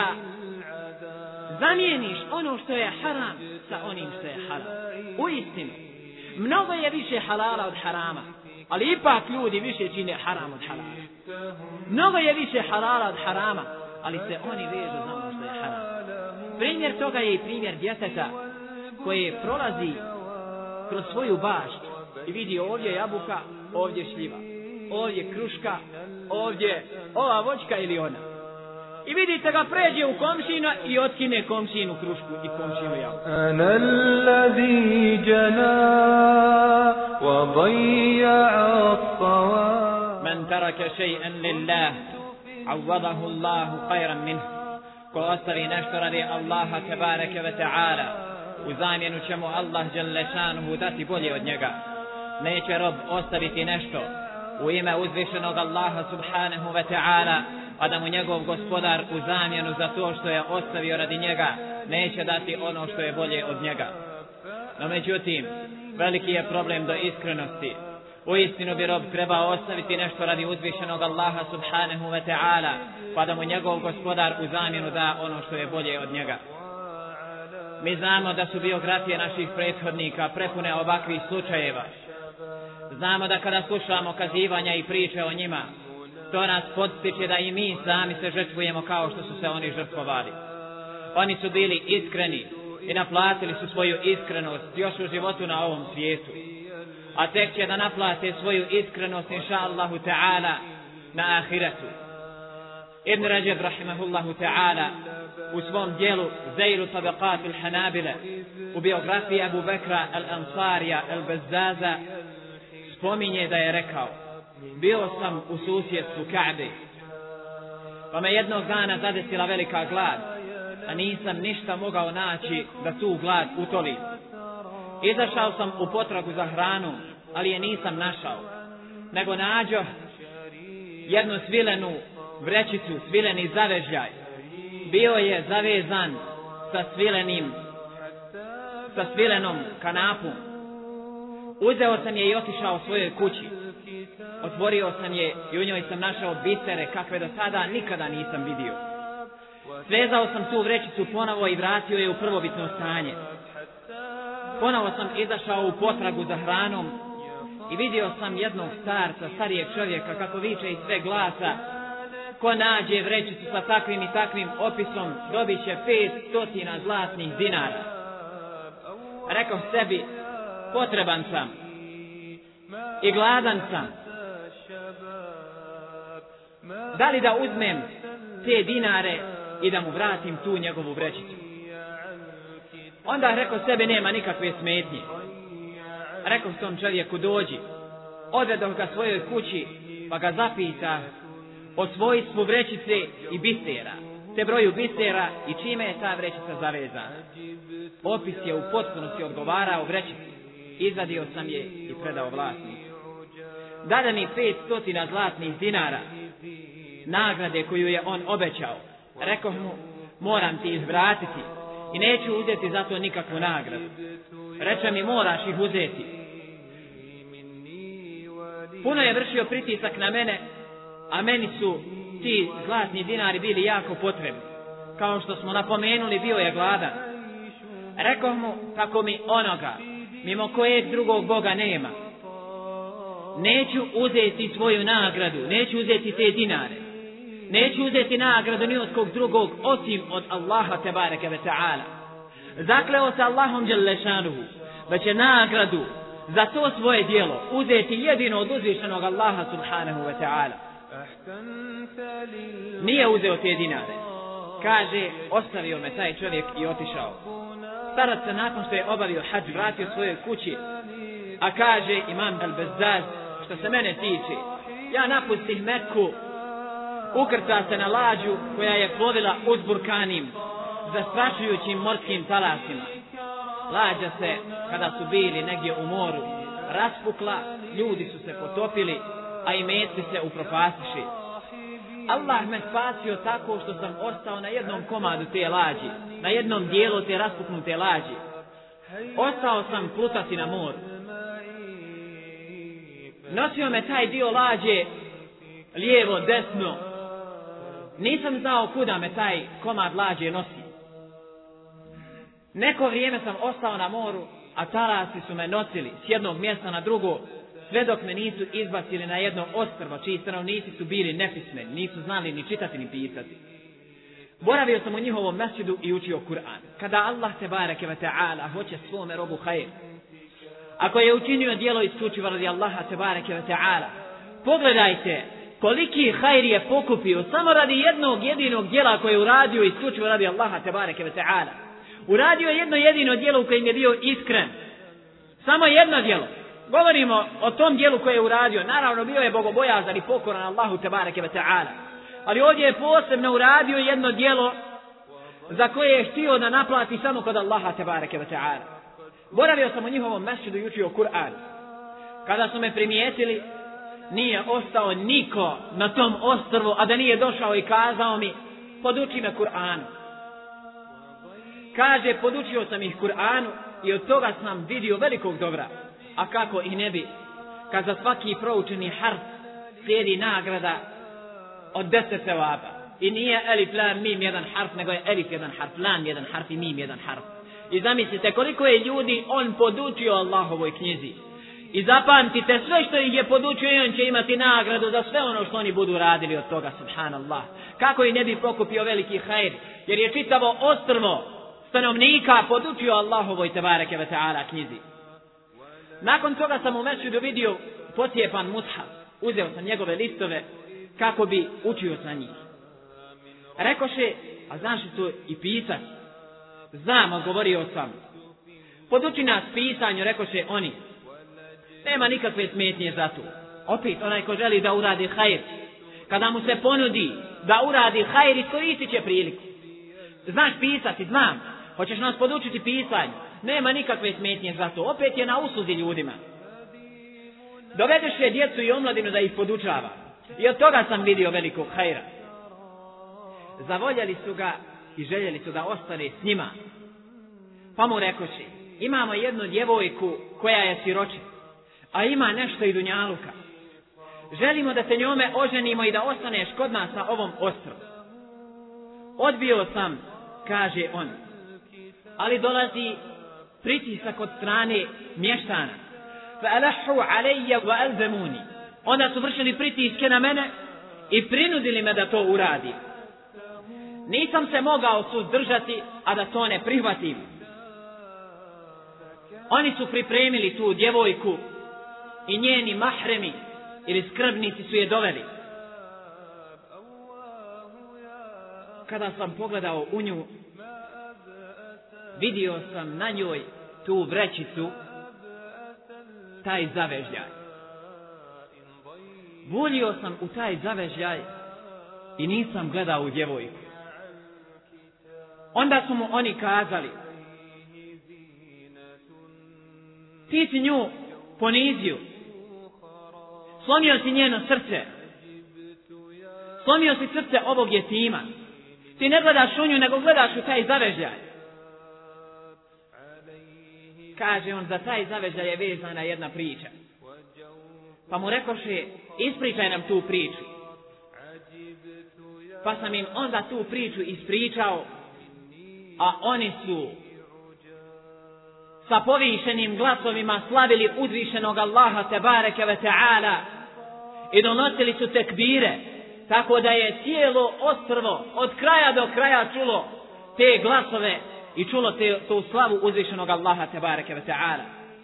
zamijeniš ono što je haram sa onim što je halal? Uistinu, mnogo je više halala od harama, ali ipak ljudi više čine haram od halala. Mnogo je više halala od harama, ali se oni vežu za ono što je haram. Primjer toga je i primjer djeteta koje prolazi kroz svoju baštu i vidi ovdje jabuka, ovdje šljiva, ovdje kruška, ovdje ova voćka ili ona. I vidite ga pređe u komšina i otkine komšinu krušku i komšinu jabuku. Ana alladhi jana wa dayya'a as-sawab. Man taraka shay'an lillah awadahu Allahu khayran minhu. Ko ostavi nešto radi Allaha tebareke ve ta'ala, u zamjenu će mu Allah dželle šanuhu dati bolje od njega. Neće rob ostaviti nešto u ime uzvišenog Allaha subhanahu wa ta'ala, a da mu njegov gospodar u zamjenu za to što je ostavio radi njega neće dati ono što je bolje od njega. No međutim, veliki je problem do iskrenosti. Uistinu bi rob trebao ostaviti nešto radi uzvišenog Allaha subhanahu wa ta'ala, pa da mu njegov gospodar u zamjenu da ono što je bolje od njega. Mi znamo da su biografije naših prethodnika prepune ovakvih slučajeva. Znamo da kada slušamo kazivanja i priče o njima, to nas podstiče da i mi sami se žrtvujemo kao što su se oni žrtvovali. Oni su bili iskreni i naplatili su svoju iskrenost još u životu na ovom svijetu. A tek će da naplate svoju iskrenost inša Allahu ta'ala na ahiretu. Ibn Rajab rahimahullahu ta'ala u svom dijelu Zailu tabaqat al-Hanabila u biografiji Abu Bekra al-Ansarija al-Bazzaza spominje da je rekao: bio sam u susjedstvu Ka'be, pa me jednog dana zadesila velika glad, a nisam ništa mogao naći da tu glad utoli. Izašao sam u potragu za hranu, ali je nisam našao, nego nađoh jednu svilenu vrećicu, svileni zavežljaj. Bio je zavezan sa svilenom kanapom. Uzeo sam je i otišao svojoj kući. Otvorio sam je i u njoj sam našao bisere kakve do tada nikada nisam vidio. Svezao sam tu vrećicu ponovo i vratio je u prvobitno stanje. Ponovo sam izašao u potragu za hranom i vidio sam jednog starca, starijeg čovjeka, kako viče iz sve glasa: ko nađe vrećicu sa takvim i takvim opisom, dobit će 500 zlatnih dinara. Rekao sebi: potreban sam i gladan sam. Da li da uzmem te dinare i da mu vratim tu njegovu vrećicu? Onda rekao sebi: nema nikakve smetnje. Rekao tom čovjeku: dođi. Odvedoh ga svojoj kući pa ga zapita o svojstvu vrećice i bisera. te broju bisera i čime je ta vrećica zavezana. Opis je u potpunosti odgovarao vrećici. Izvadio sam je i predao vlasniku. Dade mi 500 zlatnih dinara, nagrade koju je on obećao. Rekoh mu, moram ti ih vratiti i neću uzeti za to nikakvu nagradu. Reče mi, moraš ih uzeti. Puno je vršio pritisak na mene, a meni su ti zlatni dinari bili jako potrebni. Kao što smo napomenuli, bio je gladan. Rekoh mu, kako mi onoga, mimo kojeg drugog Boga nema, neću uzeti svoju nagradu, neću uzeti te dinare, neću uzeti nagradu ni od kog drugog osim od Allaha tebareke ve ta'ala. Zakleo se Allahom dželle šanuhu da će nagradu za to svoje djelo uzeti jedino od uzvišenog Allaha subhanahu wa ta'ala. Nije uzeo te dinare. Kaže, ostavio me taj čovjek i otišao. Starac se nakon što je obavio hadž vratio svojoj kući, a kaže Imam al-Bazzaz, što se mene tiče, ja napustih Mekku, ukrca se na lađu koja je plovila uzburkanim, zastrašujućim morskim talasima. Lađa se, kada su bili negdje u moru, raspukla, ljudi su se potopili, a i metci se upropastiši. Allah me spasio tako što sam ostao na jednom komadu te lađi, na jednom dijelu te raspuknute lađi. Ostao sam plutati na moru. Nosio me taj dio lađe lijevo, desno. Nisam znao kuda me taj komad lađe nosi. Neko vrijeme sam ostao na moru, a talasi su me nosili s jednog mjesta na drugo, sve dok me nisu izbacili na jedno ostrvo, čiji stanovnici su bili nepismeni, nisu znali ni čitati ni pisati. Boravio sam u njihovom mesčidu i učio Kur'an. Kada Allah tebareke ve ta'ala hoće svome robu hajr, ako je učinio djelo isključivo radi Allaha tebareke ve ta'ala, pogledajte koliki hajr je pokupio samo radi jednog jedinog djela koje je uradio isključivo radi Allaha tebareke ve ta'ala. Uradio je jedno jedino djelo u kojem je bio iskren. Samo jedno djelo. Govorimo o tom djelu koje je uradio. Naravno bio je bogobojazan i pokoran Allahu tebareke ve ta'ala. Ali ovdje je posebno uradio jedno djelo za koje je htio da naplati samo kod Allaha tebareke ve ta'ala. Boravio sam u njihovom mesčidu i učio Kur'an. Kada su me primijetili, nije ostao niko na tom ostrvu, a da nije došao i kazao mi, poduči me Kur'anu. Kaže, podučio sam ih Kur'anu i od toga sam vidio velikog dobra. A kako i ne bi, kad za svaki proučeni harf slijedi nagrada od 10 sevaba. I nije elif, lam, mim jedan harf, nego je elif jedan harf, lam jedan harf i mim jedan harf. I zamislite koliko je ljudi on podučio Allahovoj knjizi. I zapamtite, sve što ih je podučio i on će imati nagradu za sve ono što oni budu radili od toga, subhanallah. Kako i ne bi pokupio veliki hajr, jer je čitavo ostrvo stanovnika podučio Allahovoj tebareke ve ta'ala knjizi. Nakon toga sam u mesčidu vidio pocijepan mushaf. Uzeo sam njegove listove kako bi učio sa njih. Rekoše, a znaš li to i pisati? Znam, odgovorio sam. Poduči nas pisanju, rekoše oni. Nema nikakve smetnje za to. Opet, onaj ko želi da uradi hajr, kada mu se ponudi da uradi hajr, iskoristit će priliku. Znaš pisati? Znam. Hoćeš nas podučiti pisanju? Nema nikakve smetnje za to. Opet je na usluzi ljudima. Dovedeš je djecu i omladinu da ih podučava. I od toga sam vidio velikog hajra. Zavoljeli su ga i željeli su da ostane s njima. Pa mu rekoši, imamo jednu djevojku koja je siroče, a ima nešto i dunjaluka. Želimo da se njome oženimo i da ostaneš kod nas na ovom ostrovu. Odbio sam, kaže on, ali dolazi pritisak od strane mještana. فَأَلَحُّ عَلَيَّ وَأَلْزَمُونِ. Onda su vršili pritiske na mene i prinudili me da to uradim. Nisam se mogao suzdržati, a da to ne prihvatim. Oni su pripremili tu djevojku i njeni mahremi ili skrbnici su je doveli. Kada sam pogledao u nju, vidio sam na njoj tu vrećicu, taj zavežljaj. Volio sam u taj zavežljaj i nisam gledao u djevojku. Onda su mu oni kazali: ti si nju ponizio, slomio si njeno srce, slomio si srce ovog jetima, ti ne gledaš u nju, nego gledaš u taj zavežljaj. Kaže on, za taj zavežljaj je vezana jedna priča. Pa mu rekoše: ispričaj nam tu priču. Pa sam im onda tu priču ispričao, a oni su sa povišenim glasovima slavili uzvišenog Allaha tebareke ve ta'ala i donosili su tekbire, tako da je cijelo ostrvo od kraja do kraja čulo te glasove i čulo tu slavu uzvišenog Allaha tebareke ve ta'ala.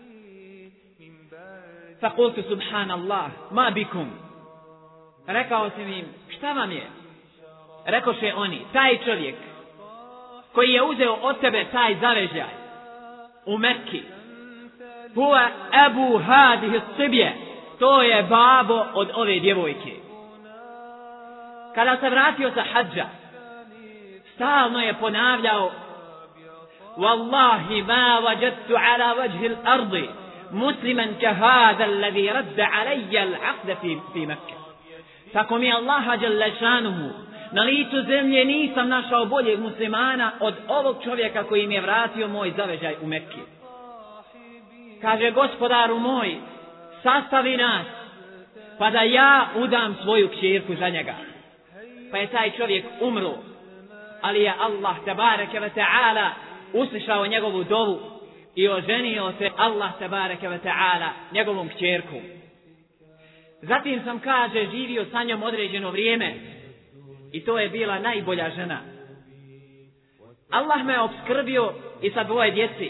Fakultu subhanallah, ma bikum. Rekao sam im: šta vam je? Rekoše oni: taj čovjek koji je uzeo od tebe taj zavežljaj u Mekki, huwa abu hadihi sibje, to je babo od ove djevojke. Kada se vratio sa hadža, stalno je ponavljao: wallahi ma wajadtu ala wajhi al-ardi musliman ka hada alladhi radda alayya al-aqd fi Mekke. Tako mi Allaha dželle šanuhu, na licu zemlje nisam našao boljeg muslimana od ovog čovjeka koji mi je vratio moj zavežaj u Mekki. Kaže: gospodaru moj, sastavi nas, pa da ja udam svoju kćerku za njega. Pa je taj čovjek umro, ali je Allah tebareke ve ta'ala uslišao njegovu dovu i oženio se Allah tebareke ve ta'ala njegovom kćerkom. Zatim sam, kaže, živio sa njom određeno vrijeme i to je bila najbolja žena. Allah me opskrbio i sa 2 djeci.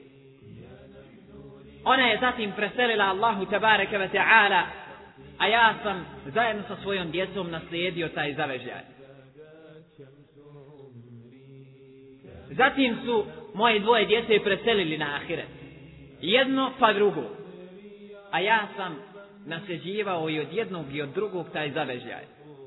Ona je zatim preselila Allahu tebareke ve ta'ala, a ja sam zajedno sa svojom djecom naslijedio taj zavežljaj. Zatim su moje 2 djece preselili na ahiret, jedno pa drugo, a ja sam nasljeđivao i od jednog i od drugog taj zavežljaj.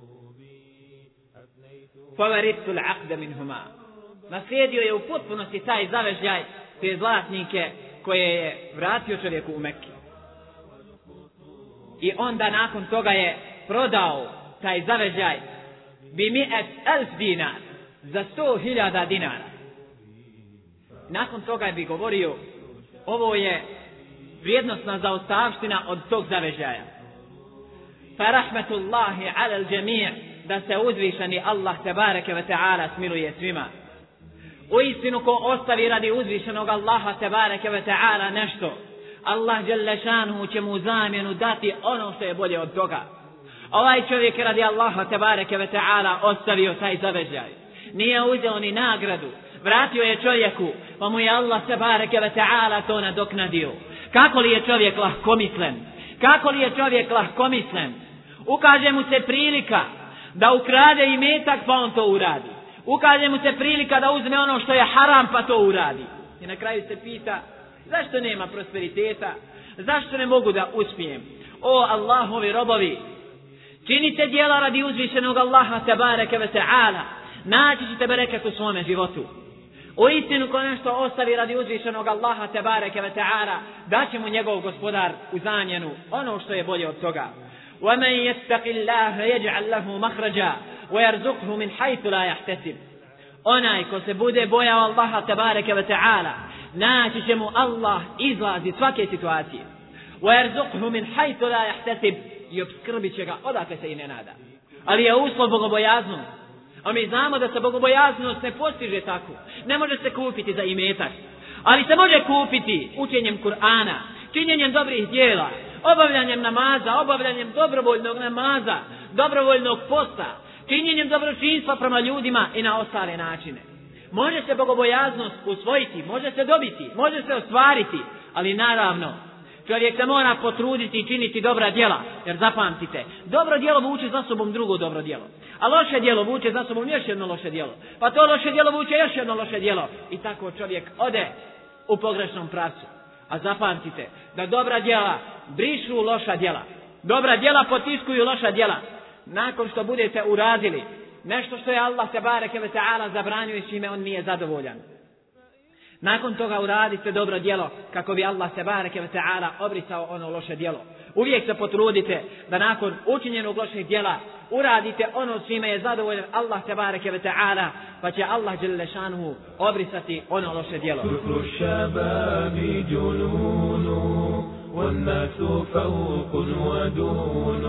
Favarittu l'aqda minhuma, naslijedio je u potpunosti taj zavežljaj, te zlatnike koje je vratio čovjeku u Mekki. I onda nakon toga je prodao taj zavežljaj bi 100.000 dinar, za 100.000 dinara. Nakon toga bi govorio: ovo je vrijednosna zaostavština od tog zavežljaja. Fa rahmetullahi ala al-jami', da se uzvišeni Allah tebareke ve ta'ala smiluje svima. Uistinu ko ostavi radi uzvišenog Allaha tebareke ve ta'ala nešto, Allah dželle šanuhu će mu zamjenu dati ono što je bolje od toga. Ovaj čovjek je radi Allaha tebareke ve ta'ala ostavio taj zavežljaj. Nije uzeo ni nagradu, vratio je čovjeku, pa mu je Allah tebareke ve ta'ala to nadoknadio. Kako li je čovjek lahkomislen? Kako li je čovjek lahkomislen? Ukaže mu se prilika da ukrade imetak, pa on to uradi. Ukaže mu se prilika da uzme ono što je haram, pa to uradi. I na kraju se pita: zašto nema prosperiteta? Zašto ne mogu da uspijem? O Allahovi robovi, činite djela radi uzvišenog Allaha tebareke ve ta'ala, naći ćete bereket u svome životu. Uistinu ko nešto ostavi radi uzvišenog Allaha tebareke ve ta'ala, daće mu njegov gospodar u zamjenu ono što je bolje od toga. وَمَنْ يَتَّقِ اللَّهَ يَجْعَلْ لَهُ مَخْرَجًا وَيَرْزُقْهُ مِنْ حَيْثُ لَا يَحْتَسِبُ. Onaj ko se bude bojao Allaha tebareke ve ta'ala, naći će mu Allah izlaz iz svake situacije. وَيَرْزُقْهُ مِنْ حَيْثُ لَا يَحْتَسِبُ, i obskrbit će ga odakle se i ne nada. Ali je uslov bogobojaznost. A mi znamo da se bogobojaznost ne postiže tako. Ne može se kupiti za imetak. Ali se može kupiti učenjem Kur'ana, činjenjem dobrih djela, obavljanjem namaza, obavljanjem dobrovoljnog namaza, dobrovoljnog posta, činjenjem dobročinstva prema ljudima i na ostale načine. Može se bogobojaznost usvojiti, može se dobiti, može se ostvariti, ali naravno čovjek se mora potruditi i činiti dobra djela, jer zapamtite, dobro djelo vuče za sobom drugo dobro djelo, a loše djelo vuče za sobom još jedno loše djelo, pa to loše djelo vuče još jedno loše djelo, i tako čovjek ode u pogrešnom pravcu. A zapamtite da dobra djela brišu loša djela, dobra djela potiskuju loša djela. Nakon što budete uradili nešto što je Allah tebareke ve ta'ala zabranio i s čime on nije zadovoljan. Nakon toga uradite dobro djelo kako bi Allah tebareke ve ta'ala obrisao ono loše djelo. Uvijek se potrudite da nakon učinjenog lošeg djela uradite ono s čime je zadovoljan Allah tebareke ve ta'ala, pa će Allah dželle šanuhu obrisati ono loše djelo. والناس فوق ودون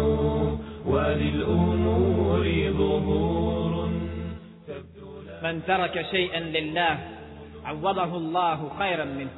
وللأمور ظهور. من ترك شيئا لله عوضه الله خيرا منه.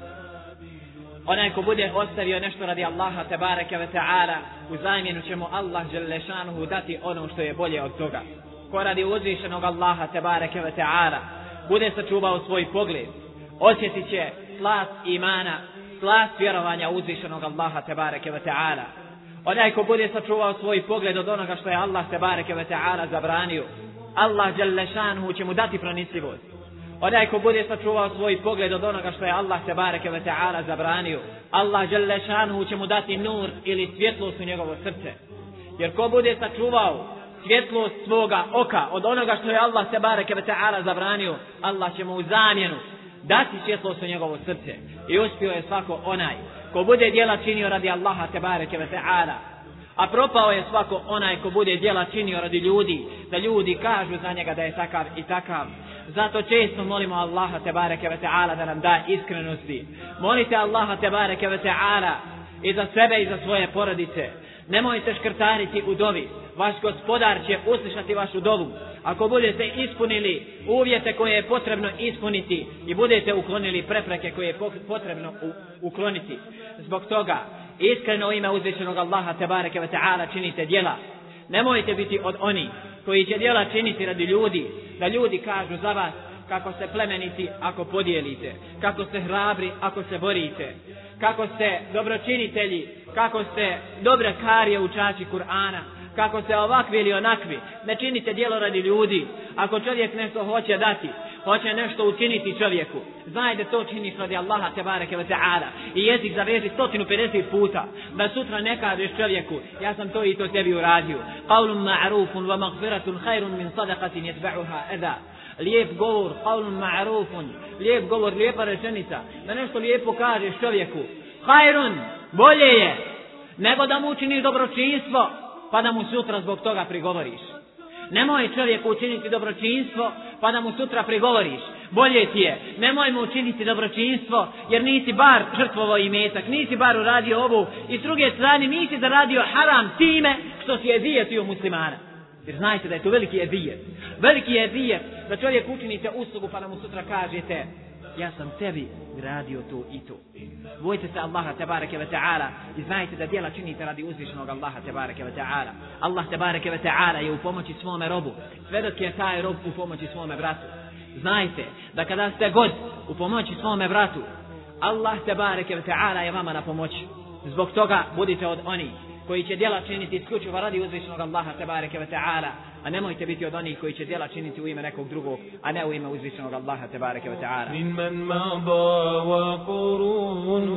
Onaj ko bude ostavio nešto radi Allaha tebareke ve ta'ala, u zamjenu će mu Allah dželle šanuhu dati ono što je bolje od toga. Ko radi uzvišenog Allaha tebareke ve ta'ala bude sačuvao svoj pogled, osjetit će slast imana, slast vjerovanja uzvišenog Allaha tebareke ve ta'ala. Onaj ko bude sačuvao svoj pogled od onoga što je Allah tebareke ve ta'ala zabranio, Allah dželle šanuhu će mu dati pronicljivost. Onaj ko bude sačuvao svoj pogled od onoga što je Allah tebareke ve ta'ala zabranio, Allah dželle šanuhu će mu dati nur ili svjetlost u njegovo srce. Jer ko bude sačuvao svjetlost svoga oka od onoga što je Allah tebareke ve ta'ala zabranio, Allah će mu u zamjenu dati svjetlost u njegovo srce. I uspio je svako onaj ko bude djela činio radi Allaha tebareke ve ta'ala, a propao je svako onaj ko bude djela činio radi ljudi, da ljudi kažu za njega da je takav i takav. Zato često molimo Allaha tebareke ve ta'ala da nam da iskrenosti. Molite Allaha tebareke ve ta'ala i za sebe i za svoje porodice. Nemojte škrtariti u dovi. Vaš gospodar će uslišati vašu dovu ako budete ispunili uvjete koje je potrebno ispuniti i budete uklonili prepreke koje je potrebno ukloniti. Zbog toga iskreno u ime uzvišenog Allaha tebareke ve ta'ala činite djela. Nemojte biti od onih koji će djela činiti radi ljudi, da ljudi kažu za vas kako ste plemeniti ako podijelite, kako ste hrabri ako se borite, kako ste dobročinitelji, kako ste dobre karije učači Kur'ana, kako ste ovakvi ili onakvi. Ne činite djelo radi ljudi. Ako čovjek nešto hoće dati, hoće nešto učiniti čovjeku, znaj da to činiš radi Allaha tebareke ve ta'ala i jezik zaveži 150 puta, da sutra ne kažeš čovjeku ja sam to i to tebi uradio. Qaulun ma'rufun wa maghfiratun khairun min sadaqatin yatba'uha adha. Lijep govor, qaulun ma'rufun, lijep govor, lijepa rečenica, da nešto lijepo kažeš čovjeku, khairun, bolje je nego da mu učiniš dobročinstvo pa da mu sutra zbog toga prigovoriš. Nemoj čovjeku učiniti dobročinstvo pa da mu sutra prigovoriš. Bolje ti je, nemoj mu učiniti dobročinstvo jer nisi bar žrtvovao imetak, nisi bar uradio ovu i s druge strane nisi zaradio haram time što si ezijetio muslimana. Jer znajte da je to veliki ezijet. Veliki ezijet da čovjek učinite uslugu pa da mu sutra kažete ja sam tebi radio to i to. Bojte se Allaha tebareke ve ta'ala i znajte da djela činite radi uzvišenog Allaha tebareke ve ta'ala. Allah tebareke ve ta'ala je u pomoći svome robu, sve dok je taj rob u pomoći svome bratu. Znajte da kada ste god u pomoći svome bratu, Allah tebareke ve ta'ala je vama na pomoći. Zbog toga budite od onih koji će djela činiti isključivo radi uzvišenog Allaha tebareke ve ta'ala, a nemojte biti od onih koji će djela činiti u ime nekog drugog, a ne u ime uzvišenog Allaha tebareke ve ta'ala. Mimman mada wa qurunu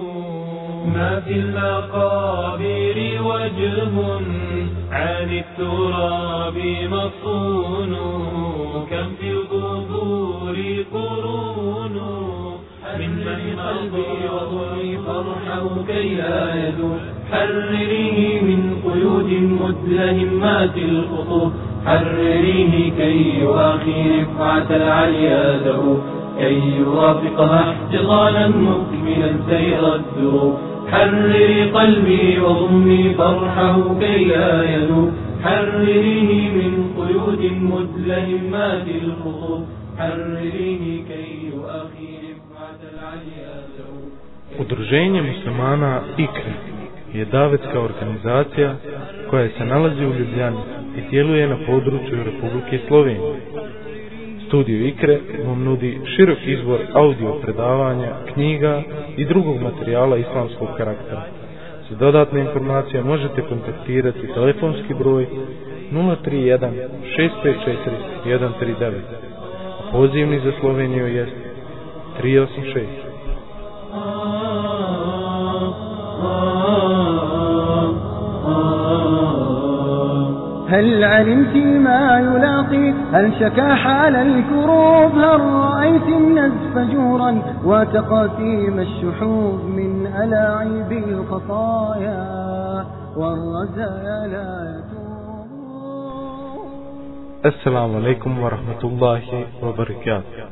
ma fil maqabiri wajhun ani turabi masunu kam fil quburi qurunu ممن قلبي وضعي فرحه كي لا يدور حرريه من قيود مدلهمات الخطوب حرريه كي يواخي رفعة العليا له كي يوافقها احتضانا مكملا سير الدروب حرري قلبي وضمي فرحه كي لا يدور حرريه من قيود مدلهمات الخطوب حرريه كي يواخي Udruženje muslimana IKRE je davetska organizacija koja se nalazi u Ljubljani i djeluje na području Republike Slovenije. Studio IKRE vam nudi širok izbor audio predavanja, knjiga i drugog materijala islamskog karaktera. Za dodatne informacije možete kontaktirati telefonski broj 031 654 139, a pozivni za Sloveniju jest 386. هل علمت ما يلاقي هل شكا حال الكروب هل رأيت النزف جورا وتقاسيم الشحوب من ألاعيب الخطايا والرزايا لا يتوب. السلام عليكم ورحمة الله وبركاته.